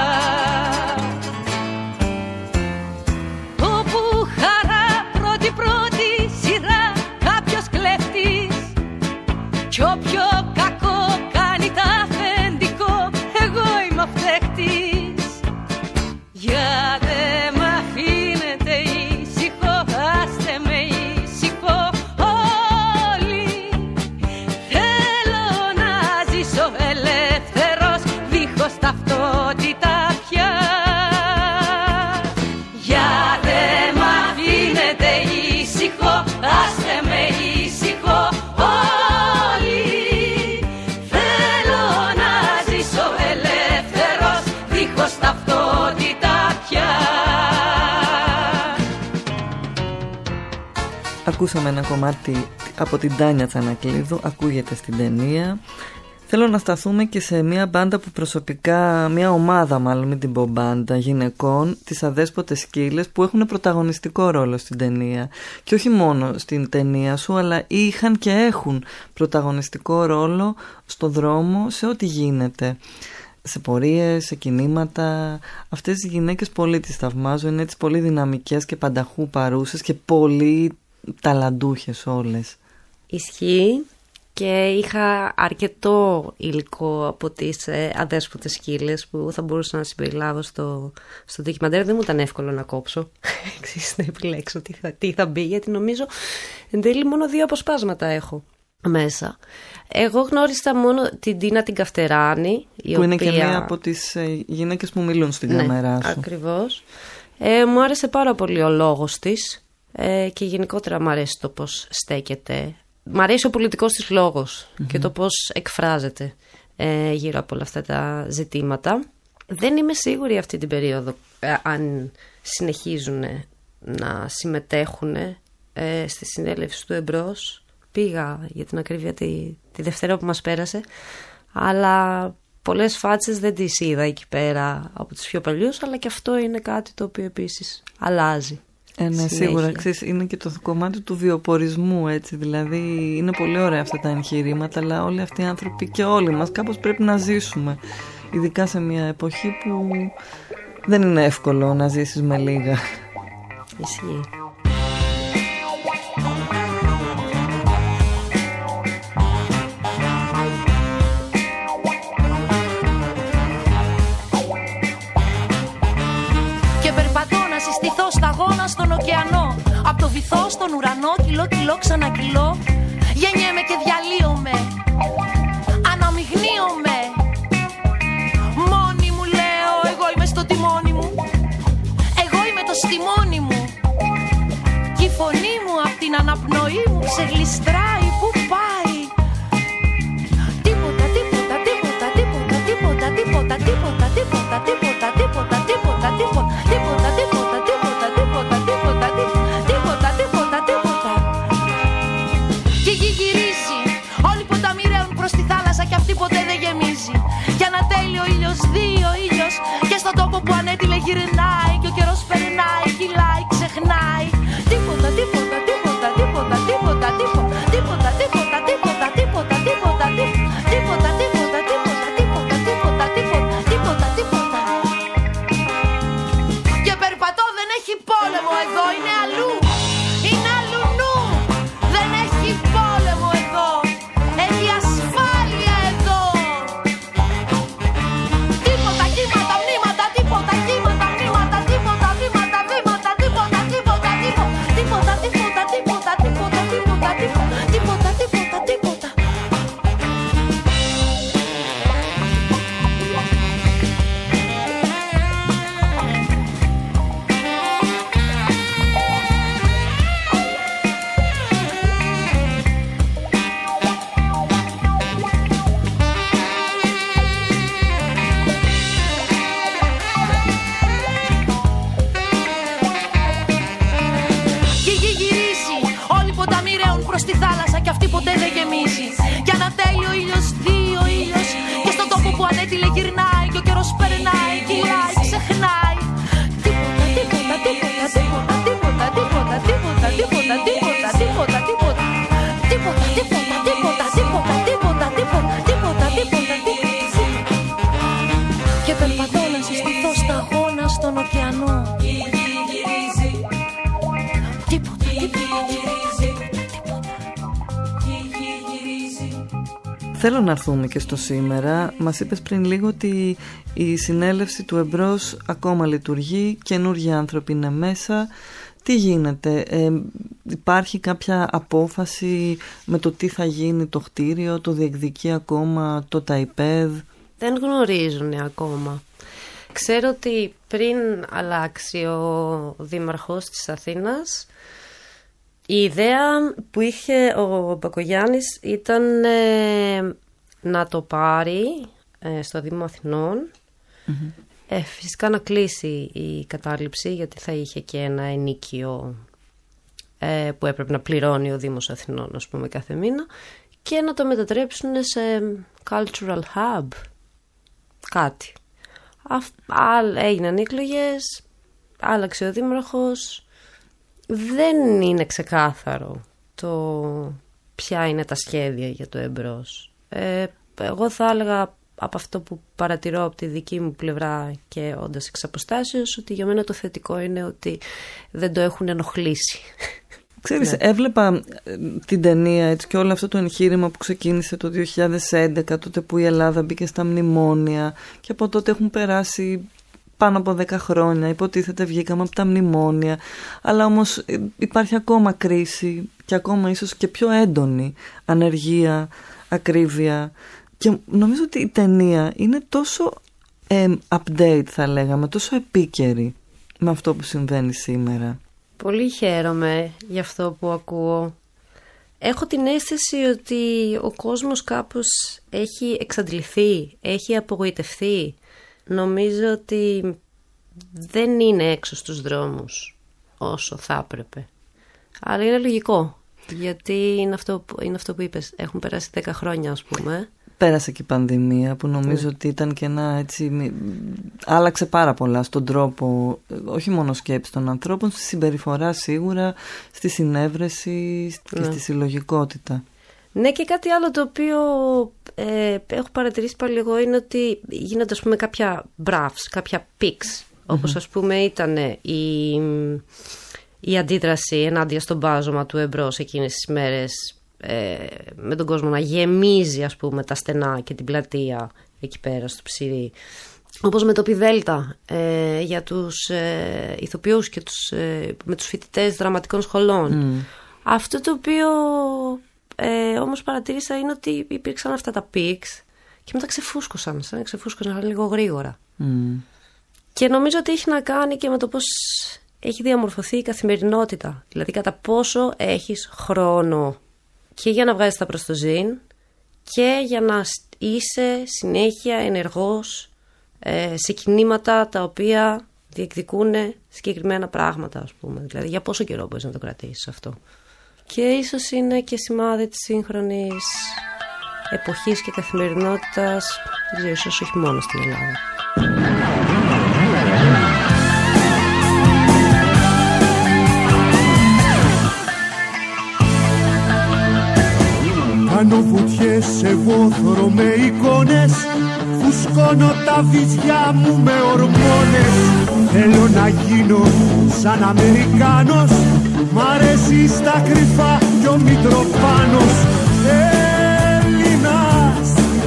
Όπου χαρά πρώτη σειρά κάποιος κλέφτης, κι όποιο κακό κάνει τα αφεντικό, εγώ είμαι ο φταίχτης. Για δε μ' αφήνετε ήσυχο, άστε με ήσυχο όλοι. Θέλω να ζήσω ελεύθερος δίχως ταυτότητα πια. Για δε μ' αφήνετε ήσυχο, άστε με ήσυχο όλοι. Θέλω να ζήσω ελεύθερος δίχως ταυτότητα πια. Ακούσαμε ένα κομμάτι από την Τάνια Τσανακλείδου, ακούγεται στην ταινία. Θέλω να σταθούμε και σε μια μπάντα που προσωπικά, μια ομάδα μάλλον, μην την πω μπάντα, γυναικών, τις Αδέσποτες Σκύλες, που έχουν πρωταγωνιστικό ρόλο στην ταινία. Και όχι μόνο στην ταινία σου, αλλά είχαν και έχουν πρωταγωνιστικό ρόλο στο δρόμο, σε ό,τι γίνεται. Σε πορείες, σε κινήματα. Αυτές οι γυναίκες πολύ τις θαυμάζω, είναι έτσι πολύ δυναμικές και πανταχού παρούσες και πολύ ταλαντούχες όλες. Ισχύει. Και είχα αρκετό υλικό από τις Αδέσποτες Σκύλες που θα μπορούσα να συμπεριλάβω στο ντοκιμαντέρ. Δεν μου ήταν εύκολο να κόψω, να επιλέξω τι θα μπει, γιατί νομίζω εν τέλει μόνο 2 αποσπάσματα έχω μέσα. Εγώ γνώρισα μόνο την Τίνα την Καυτεράνη, που είναι και μία από τις γυναίκες που μιλούν στην κάμερά σου. Ακριβώς. Μου άρεσε πάρα πολύ ο λόγος της και γενικότερα μου αρέσει το πώς στέκεται. Μ' αρέσει ο πολιτικός της λόγος και το πώς εκφράζεται γύρω από όλα αυτά τα ζητήματα. Δεν είμαι σίγουρη αυτή την περίοδο αν συνεχίζουν να συμμετέχουν στη συνέλευση του Εμπρός. Πήγα για την ακρίβεια τη Δευτέρα που μας πέρασε, αλλά πολλές φάτσες δεν τις είδα εκεί πέρα από τους πιο παλιούς, αλλά και αυτό είναι κάτι το οποίο επίσης αλλάζει. Ναι, σίγουρα. Ξέρεις, είναι και το κομμάτι του βιοπορισμού, έτσι. Δηλαδή, είναι πολύ ωραία αυτά τα εγχειρήματα, αλλά όλοι αυτοί οι άνθρωποι και όλοι μας κάπως πρέπει να ζήσουμε. Ειδικά σε μια εποχή που δεν είναι εύκολο να ζήσεις με λίγα. Ισχύει. Συστηθώ σταγόνα στον ωκεανό, απ' το βυθό στον ουρανό, κιλό ξανακιλώ. Γεννιέμαι και διαλύομαι, αναμειγνύομαι. Μόνη μου λέω, εγώ είμαι στο τιμόνι μου, εγώ είμαι το στιμόνι μου. Κι η φωνή μου απ' την αναπνοή μου ξεγλιστράει, που πάει. Τίποτα, τίποτα, τίποτα, τίποτα, τίποτα, τίποτα, τίποτα, τίποτα, τίποτα, τίποτα, τίποτα, τίποτα, τίποτα, τίποτα. Ποτέ δεν γεμίζει. Για να τέλει ο ήλιος, δει ο ήλιος. Και στον τόπο που ανέτειλε γυρνάει. Και ο καιρός περνάει, κυλάει, ξεχνάει. Τίποτα, τίποτα, τίποτα, τίποτα, τίποτα, τίποτα, τίποτα, τίποτα, τίποτα, τίποτα, τίποτα, τίποτα, τίποτα, τίποτα, τίποτα, τίποτα, τίποτα. Και περπατώ, δεν έχει πόλεμο εδώ, είναι αλλού. Είναι αλλού νου. Θέλω να έρθουμε και στο σήμερα. Μας είπες πριν λίγο ότι η συνέλευση του Εμπρός ακόμα λειτουργεί, καινούργιοι άνθρωποι είναι μέσα. Τι γίνεται, υπάρχει κάποια απόφαση με το τι θα γίνει το κτίριο, το διεκδικεί ακόμα το ΤΑΙΠΕΔ? Δεν γνωρίζουν ακόμα. Ξέρω ότι πριν αλλάξει ο δήμαρχος της Αθήνας, η ιδέα που είχε ο Μπακογιάννης ήταν να το πάρει στο Δήμο Αθηνών. Φυσικά να κλείσει η κατάληψη, γιατί θα είχε και ένα ενοίκιο που έπρεπε να πληρώνει ο Δήμος Αθηνών, ας πούμε, κάθε μήνα, και να το μετατρέψουν σε cultural hub, κάτι. Έγιναν οι εκλογές, άλλαξε ο δήμαρχος. Δεν είναι ξεκάθαρο το ποια είναι τα σχέδια για το Εμπρός. Εγώ θα έλεγα, από αυτό που παρατηρώ από τη δική μου πλευρά και όντας εξ αποστάσεως, ότι για μένα το θετικό είναι ότι δεν το έχουν ενοχλήσει. Ξέρεις, ναι. Έβλεπα την ταινία, έτσι, και όλο αυτό το εγχείρημα που ξεκίνησε το 2011, τότε που η Ελλάδα μπήκε στα μνημόνια, και από τότε έχουν περάσει πάνω από 10 χρόνια, υποτίθεται βγήκαμε από τα μνημόνια, αλλά όμως υπάρχει ακόμα κρίση και ακόμα ίσως και πιο έντονη ανεργία, ακρίβεια, και νομίζω ότι η ταινία είναι τόσο update, θα λέγαμε, τόσο επίκαιρη με αυτό που συμβαίνει σήμερα. Πολύ χαίρομαι για αυτό που ακούω. Έχω την αίσθηση ότι ο κόσμος κάπως έχει εξαντληθεί, έχει απογοητευτεί. Νομίζω ότι δεν είναι έξω στους δρόμους όσο θα έπρεπε. Αλλά είναι λογικό, γιατί είναι αυτό που είπες. Έχουν περάσει 10 χρόνια, ας πούμε. Πέρασε και η πανδημία, που νομίζω ότι ήταν και ένα, έτσι, άλλαξε πάρα πολλά στον τρόπο, όχι μόνο σκέψη των ανθρώπων, στη συμπεριφορά σίγουρα, στη συνέβρεση και στη συλλογικότητα. Ναι, και κάτι άλλο το οποίο έχω παρατηρήσει πάλι εγώ είναι ότι γίνονται, ας πούμε, κάποια μπραφs, κάποια pics, όπως ας πούμε ήταν η αντίδραση ενάντια στον μπάζωμα του Εμπρός εκείνες τις μέρες, με τον κόσμο να γεμίζει, ας πούμε, τα στενά και την πλατεία εκεί πέρα στο Ψηρή, όπως με το Πιδέλτα για τους ηθοποιούς και με τους φοιτητές δραματικών σχολών. Αυτό το οποίο όμως παρατήρησα είναι ότι υπήρξαν αυτά τα pics και μετά ξεφούσκωσαν λίγο γρήγορα. Και νομίζω ότι έχει να κάνει και με το πώς έχει διαμορφωθεί η καθημερινότητα, δηλαδή κατά πόσο έχεις χρόνο και για να βγάζεις τα προς το ζήν και για να είσαι συνέχεια ενεργός σε κινήματα τα οποία διεκδικούν συγκεκριμένα πράγματα, ας πούμε. Δηλαδή για πόσο καιρό μπορείς να το κρατήσεις αυτό. Και ίσως είναι και σημάδι της σύγχρονης εποχής και καθημερινότητας, δεν ξέρω, ίσως όχι μόνο στην Ελλάδα. Κάνω βουτιές σε βόθρο με εικόνες, φουσκώνω τα βυζιά μου με ορμόνες. Θέλω να γίνω σαν Αμερικάνος, μ' αρέσει στα κρυφά κι ο Μητροπάνος. Έλληνας,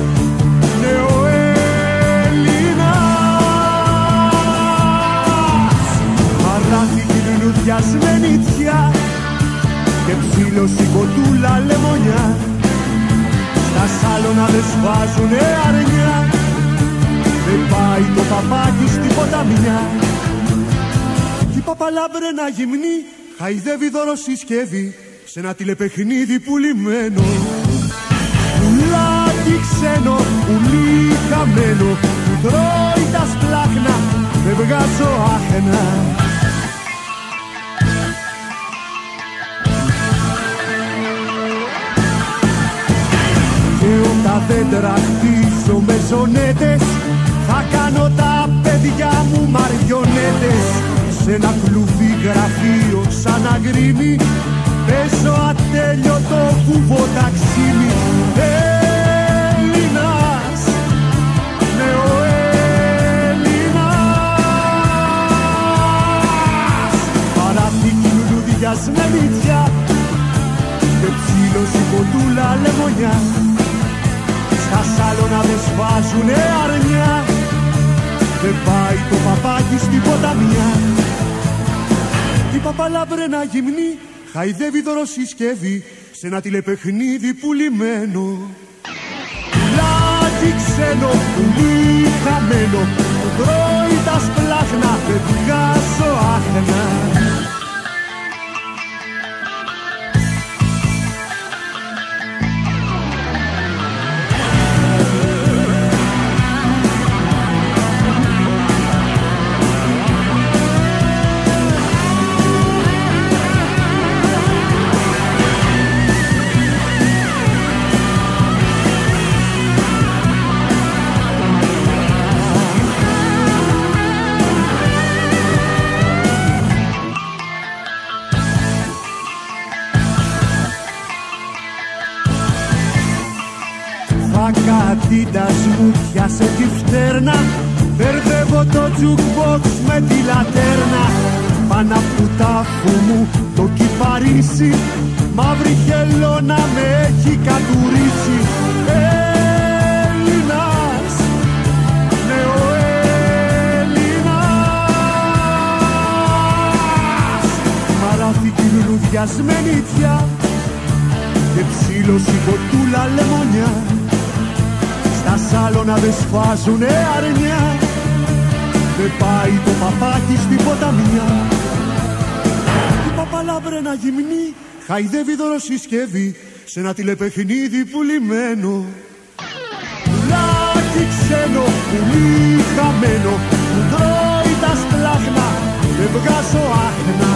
νεοέλληνας, παράθηκη λουλουδιασμένη τιά και ψήλωση κοτούλα λεμονιά. Τα σάλωνα δεν σβάζουνε αρνιά, δεν πάει το παπάκι στην ποταμιά. Κι η παπαλάμπρενα γυμνή χαϊδεύει δωροσυσκεύη σε ένα τηλεπαιχνίδι πουλημένο. Πουλάκι ξένο, πουλί χαμένο, που τρώει τα σπλάχνα, δεν βγάζω άχνα. Τα δέντρα χτίζω με ζωνέτες, θα κάνω τα παιδιά μου μαριονέτες. Σ' ένα κλουβί γραφείο σαν αγρίμι, παίζω ατέλειωτο κουβοταξίμι. Έλληνας, νεοέλληνας, παράθηκη λουλουδιασμένη τιά και ψήλωση κοντούλα λεμονιά. Στα σάλωνα δεν σφάζουνε αρνιά, δεν πάει το παπάκι στην ποταμιά. Η παπαλάβρενα γυμνή χαϊδεύει δωροσυσκεύη σε ένα τηλεπαιχνίδι πουλημένο. Πουλάκι ξένο, πουλί χαμένο, που τρώει τα σπλάχνα, δεν βγάζω άχνα. Κατήτας μου πιάσε τη φτέρνα, μπερδεύω το jukebox με τη λατέρνα. Πάνω απ' του τάφου μου το κυπαρίσι, μαύρη χελώνα με έχει κατουρίσει. Έλληνας, ναι ο Έλληνας, μαράθηκη λουλουδιασμένη πια και ψήλωση κοτούλα λεμονιά. Τα σάλωνα δεν σφάζουνε αρνιά, δεν πάει το παπάκι στην ποταμιά. Η παπαλάβρενα γυμνή χαϊδεύει δωροσυσκεύη σε ένα τηλεπαιχνίδι πουλημένο. Πουλάκι ξένο, πουλί χαμένο, που τρώει τα σπλάχνα, δεν βγάζω άχνα.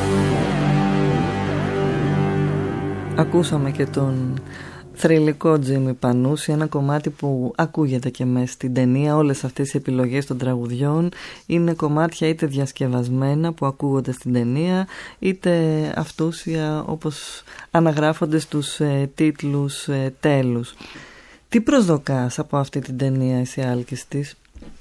Ακούσαμε και τον θρυλικό Τζίμι Πανούση, ένα κομμάτι που ακούγεται και μέσα στην ταινία. Όλες αυτές οι επιλογές των τραγουδιών είναι κομμάτια είτε διασκευασμένα που ακούγονται στην ταινία, είτε αυτούσια όπως αναγράφονται στους τίτλους τέλους. Τι προσδοκάς από αυτή την ταινία εσύ, Άλκης της?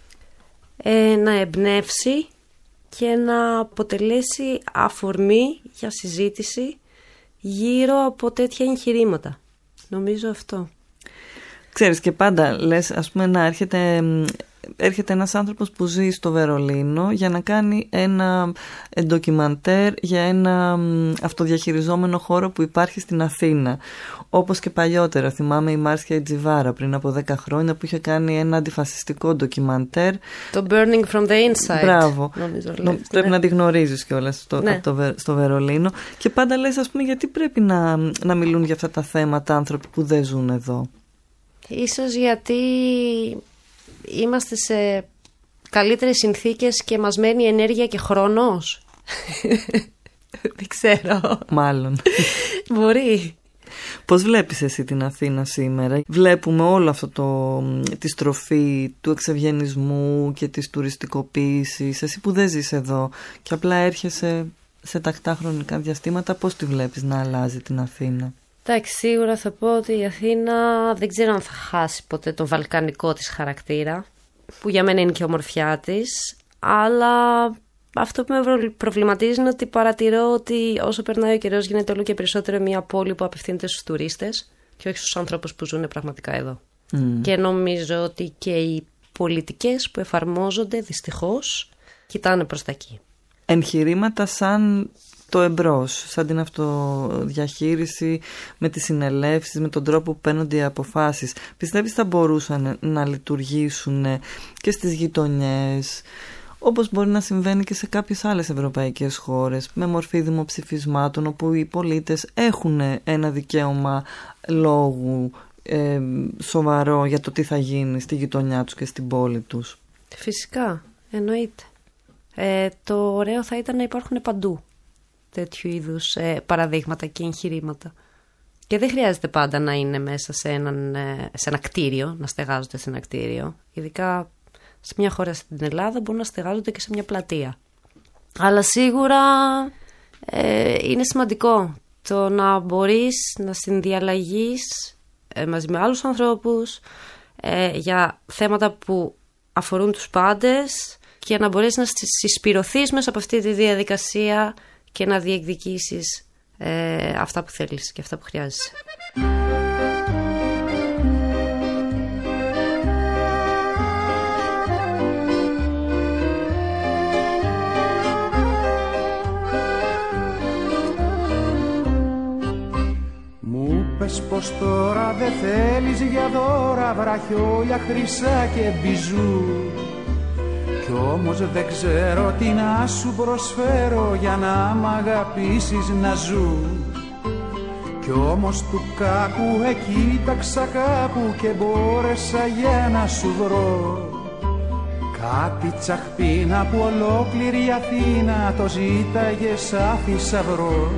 Να εμπνεύσει και να αποτελέσει αφορμή για συζήτηση γύρω από τέτοια εγχειρήματα. Νομίζω αυτό. Ξέρεις, και πάντα λες, ας πούμε, να έρχεται ένας άνθρωπος που ζει στο Βερολίνο για να κάνει ένα ντοκιμαντέρ για ένα αυτοδιαχειριζόμενο χώρο που υπάρχει στην Αθήνα. Όπως και παλιότερα, θυμάμαι η Μάρσια Ιτζιβάρα πριν από 10 χρόνια που είχε κάνει ένα αντιφασιστικό ντοκιμαντέρ. Το Burning from the Inside. Μπράβο. Πρέπει ναι. να τη γνωρίζεις κιόλας στο Βερολίνο. Και πάντα λες, ας πούμε, γιατί πρέπει να μιλούν για αυτά τα θέματα άνθρωποι που δεν ζουν εδώ? Ίσως γιατί είμαστε σε καλύτερες συνθήκες και μας μένει ενέργεια και χρόνος. Δεν ξέρω. Μάλλον. Μπορεί. Πώς βλέπεις εσύ την Αθήνα σήμερα? Βλέπουμε όλο αυτό τη στροφή του εξευγενισμού και της τουριστικοποίησης. Εσύ που δεν ζεις εδώ και απλά έρχεσαι σε τακτά χρονικά διαστήματα, πώς τη βλέπεις να αλλάζει την Αθήνα? Εντάξει, σίγουρα θα πω ότι η Αθήνα δεν ξέρω αν θα χάσει ποτέ τον βαλκανικό της χαρακτήρα, που για μένα είναι και η ομορφιά της, αλλά αυτό που με προβληματίζει είναι ότι παρατηρώ ότι όσο περνάει ο καιρός γίνεται όλο και περισσότερο μια πόλη που απευθύνεται στους τουρίστες και όχι στους ανθρώπους που ζουν πραγματικά εδώ. Και νομίζω ότι και οι πολιτικές που εφαρμόζονται δυστυχώς κοιτάνε προς τα εκεί. Εγχειρήματα σαν το εμπρός, σαν την αυτοδιαχείριση με τις συνελεύσεις, με τον τρόπο που παίρνονται οι αποφάσεις, πιστεύεις θα μπορούσαν να λειτουργήσουν και στις γειτονιές, όπως μπορεί να συμβαίνει και σε κάποιες άλλες ευρωπαϊκές χώρες, με μορφή δημοψηφισμάτων, όπου οι πολίτες έχουν ένα δικαίωμα λόγου σοβαρό για το τι θα γίνει στη γειτονιά τους και στην πόλη τους? Φυσικά, εννοείται. Το ωραίο θα ήταν να υπάρχουν παντού τέτοιου είδους παραδείγματα και εγχειρήματα. Και δεν χρειάζεται πάντα να είναι μέσα σε ένα κτίριο, να στεγάζονται σε ένα κτίριο. Ειδικά σε μια χώρα στην Ελλάδα μπορούν να στεγάζονται και σε μια πλατεία. Αλλά σίγουρα είναι σημαντικό το να μπορείς να συνδιαλλαγείς μαζί με άλλους ανθρώπους για θέματα που αφορούν τους πάντες και να μπορείς να συσπηρωθείς μέσα από αυτή τη διαδικασία και να διεκδικήσεις αυτά που θέλεις και αυτά που χρειάζεσαι. Όμως τώρα δεν θέλεις για δώρα βραχιόλια, χρυσά και μπιζού. Κι όμως δεν ξέρω τι να σου προσφέρω για να μ' αγαπήσεις να ζου. Κι όμως του κάκου εκοίταξα κάπου και μπόρεσα για να σου βρω κάτι τσαχπίνα που ολόκληρη η Αθήνα το ζήταγε σαν θησαυρό.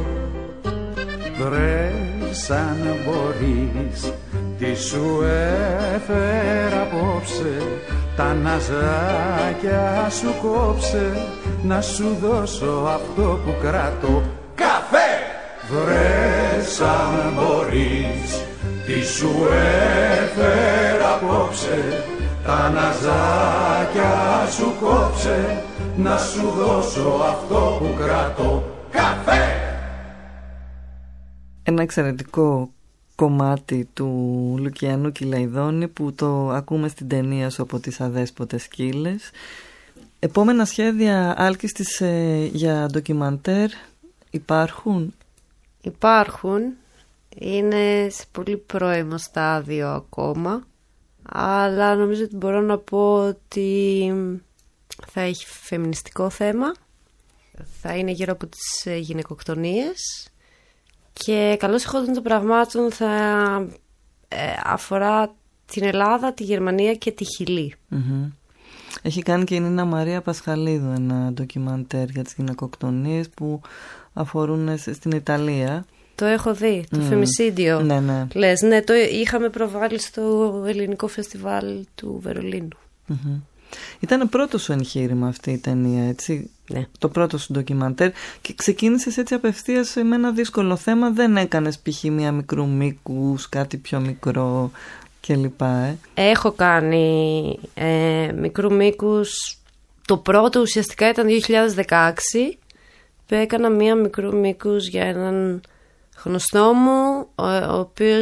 Βρες αν μπορείς τι σου έφερα απόψε, τα ναζάκια σου κόψε, να σου δώσω αυτό που κρατώ. Καφέ! Βρες αν μπορείς τι σου έφερα απόψε, τα ναζάκια σου κόψε, να σου δώσω αυτό που κρατώ. Καφέ! Ένα εξαιρετικό κομμάτι του Λουκιανού Κυλαϊδόνη που το ακούμε στην ταινία σου από τις αδέσποτες σκύλες. Επόμενα σχέδια Άλκης της για ντοκιμαντέρ υπάρχουν? Υπάρχουν. Είναι σε πολύ πρώιμο στάδιο ακόμα. Αλλά νομίζω ότι μπορώ να πω ότι θα έχει φεμινιστικό θέμα. Θα είναι γύρω από τις γυναικοκτονίες. Και καλώς εχόντων των πραγμάτων θα αφορά την Ελλάδα, τη Γερμανία και τη Χιλή. Mm-hmm. Έχει κάνει και η Νίνα Μαρία Πασχαλίδου ένα ντοκιμαντέρ για τις γυναικοκτονίες που αφορούν στην Ιταλία. Το έχω δει, το Φεμισίδιο. Ναι, ναι. Λες, ναι, το είχαμε προβάλει στο ελληνικό φεστιβάλ του Βερολίνου. Mm-hmm. Ήταν πρώτο σου εγχείρημα αυτή η ταινία, έτσι? Ναι. Το πρώτο σου ντοκιμαντέρ. Και ξεκίνησες έτσι απευθείας με ένα δύσκολο θέμα. Δεν έκανες π.χ. μια μικρού μήκους, κάτι πιο μικρό κλπ. Έχω κάνει μικρού μήκους. Το πρώτο ουσιαστικά ήταν 2016. Που έκανα μια μικρού μήκους για έναν γνωστό μου, ο οποίος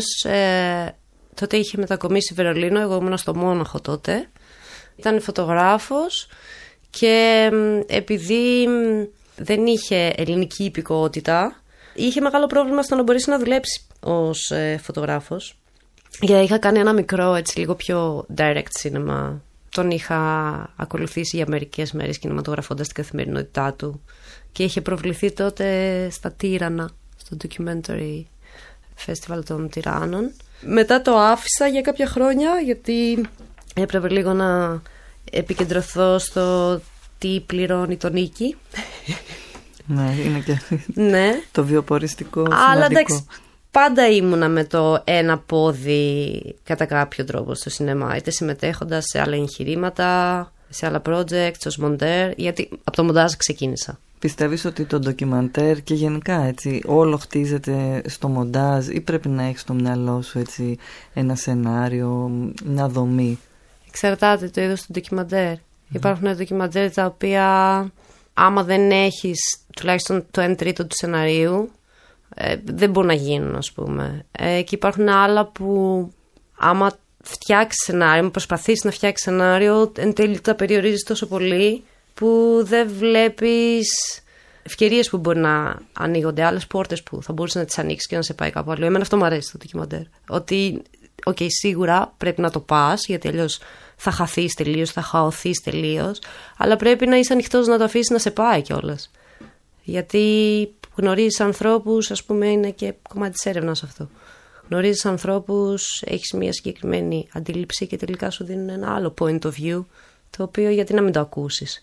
τότε είχε μετακομίσει Βερολίνο. Εγώ ήμουν στο Μόναχο τότε. Ήταν φωτογράφος και επειδή δεν είχε ελληνική υπηκότητα, είχε μεγάλο πρόβλημα στο να μπορέσει να δουλέψει ως φωτογράφος. Γιατί είχα κάνει ένα μικρό, έτσι λίγο πιο direct cinema. Τον είχα ακολουθήσει για μερικές μέρες κινηματογραφώντας την καθημερινότητά του και είχε προβληθεί τότε στα Τύρανα, στο Documentary Festival των Τυράννων. Μετά το άφησα για κάποια χρόνια γιατί έπρεπε λίγο να επικεντρωθώ στο τι πληρώνει το νίκη. Ναι, είναι και ναι. Το βιοποριστικό σημαντικό. Αλλά εντάξει, πάντα ήμουνα με το ένα πόδι κατά κάποιο τρόπο στο σινεμά, είτε συμμετέχοντας σε άλλα εγχειρήματα, σε άλλα projects, ως μοντέρ, γιατί από το μοντάζ ξεκίνησα. Πιστεύεις ότι το ντοκιμαντέρ και γενικά έτσι όλο χτίζεται στο μοντάζ ή πρέπει να έχεις στο μυαλό σου έτσι ένα σενάριο, μια δομή? Εξαρτάται το είδος του ντοκιμαντέρ. Υπάρχουν ντοκιμαντέρ τα οποία άμα δεν έχεις τουλάχιστον το 1/3 του σεναρίου δεν μπορούν να γίνουν, ας πούμε. Και υπάρχουν άλλα που άμα φτιάξεις σενάριο, προσπαθείς να φτιάξεις σενάριο, εν τέλει τα περιορίζεις τόσο πολύ που δεν βλέπεις ευκαιρίες που μπορεί να ανοίγονται, άλλες πόρτες που θα μπορούσε να τις ανοίξεις και να σε πάει κάπου αλλού. Εμένα αυτό μου αρέσει το ντοκιμαντέρ. Ότι σίγουρα πρέπει να το πας, γιατί αλλιώς θα χαθείς τελείως, θα χαωθείς τελείως, αλλά πρέπει να είσαι ανοιχτός να το αφήσεις να σε πάει κιόλας. Γιατί γνωρίζεις ανθρώπους, ας πούμε, είναι και κομμάτι της έρευνας αυτό. Γνωρίζεις ανθρώπους, έχεις μια συγκεκριμένη αντίληψη και τελικά σου δίνουν ένα άλλο point of view, το οποίο γιατί να μην το ακούσεις.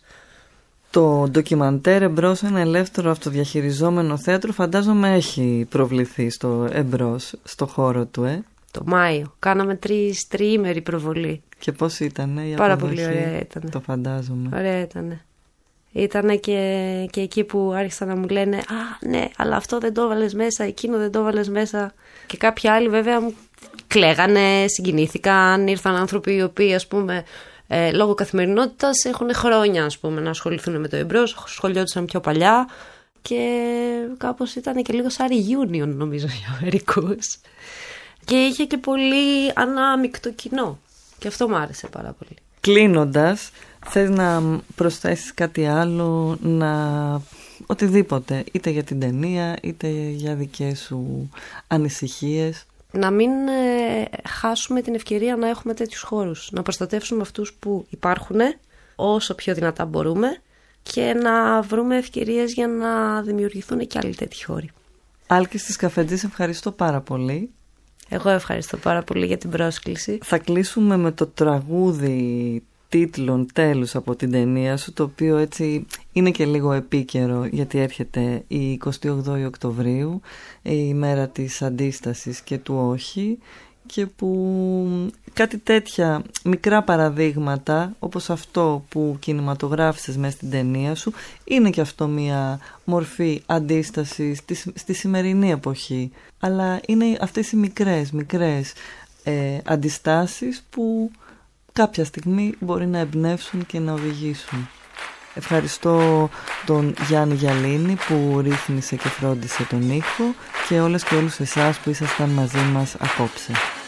Το ντοκιμαντέρ Εμπρός, ένα ελεύθερο αυτοδιαχειριζόμενο θέατρο, φαντάζομαι έχει προβληθεί στο Εμπρός, στο χώρο του, Το Μάιο. Κάναμε τριήμερη προβολή. Και πώς ήτανε η Πάρα αποδοχή? πολύ ωραία ήταν. Το φαντάζομαι. Ωραία ήτανε. Ήτανε και εκεί που άρχισαν να μου λένε «Α, ναι, αλλά αυτό δεν το έβαλες μέσα, εκείνο δεν το έβαλες μέσα». Και κάποιοι άλλοι βέβαια μου κλαίγανε, συγκινήθηκαν, ήρθαν άνθρωποι οι οποίοι, ας πούμε, λόγω καθημερινότητας έχουν χρόνια, ας πούμε, να ασχοληθούν με το Εμπρός, σχολιόντουσαν πιο παλιά και κάπως ήταν και λίγο σαν reunion, νομίζω, για μερικούς. Και είχε και πολύ ανάμεικτο κοινό. Και αυτό μου άρεσε πάρα πολύ. Κλείνοντας, θες να προσθέσεις κάτι άλλο, οτιδήποτε, είτε για την ταινία, είτε για δικές σου ανησυχίες? να μην χάσουμε την ευκαιρία να έχουμε τέτοιους χώρους. Να προστατεύσουμε αυτούς που υπάρχουν όσο πιο δυνατά μπορούμε και να βρούμε ευκαιρίες για να δημιουργηθούν και άλλοι τέτοιοι χώροι. Άλκης της Καφετζής, ευχαριστώ πάρα πολύ. Εγώ ευχαριστώ πάρα πολύ για την πρόσκληση. Θα κλείσουμε με το τραγούδι τίτλων τέλους από την ταινία σου, το οποίο έτσι είναι και λίγο επίκαιρο, γιατί έρχεται η 28η Οκτωβρίου, η μέρα της αντίστασης και του όχι, και που κάτι τέτοια μικρά παραδείγματα όπως αυτό που κινηματογράφησες μέσα στην ταινία σου είναι και αυτό μια μορφή αντίστασης στη σημερινή εποχή, αλλά είναι αυτές οι μικρές αντιστάσεις που κάποια στιγμή μπορεί να εμπνεύσουν και να οδηγήσουν. Ευχαριστώ τον Γιάννη Γιαλίνη που ρύθμισε και φρόντισε τον ήχο και όλες και όλους εσάς που ήσασταν μαζί μας απόψε.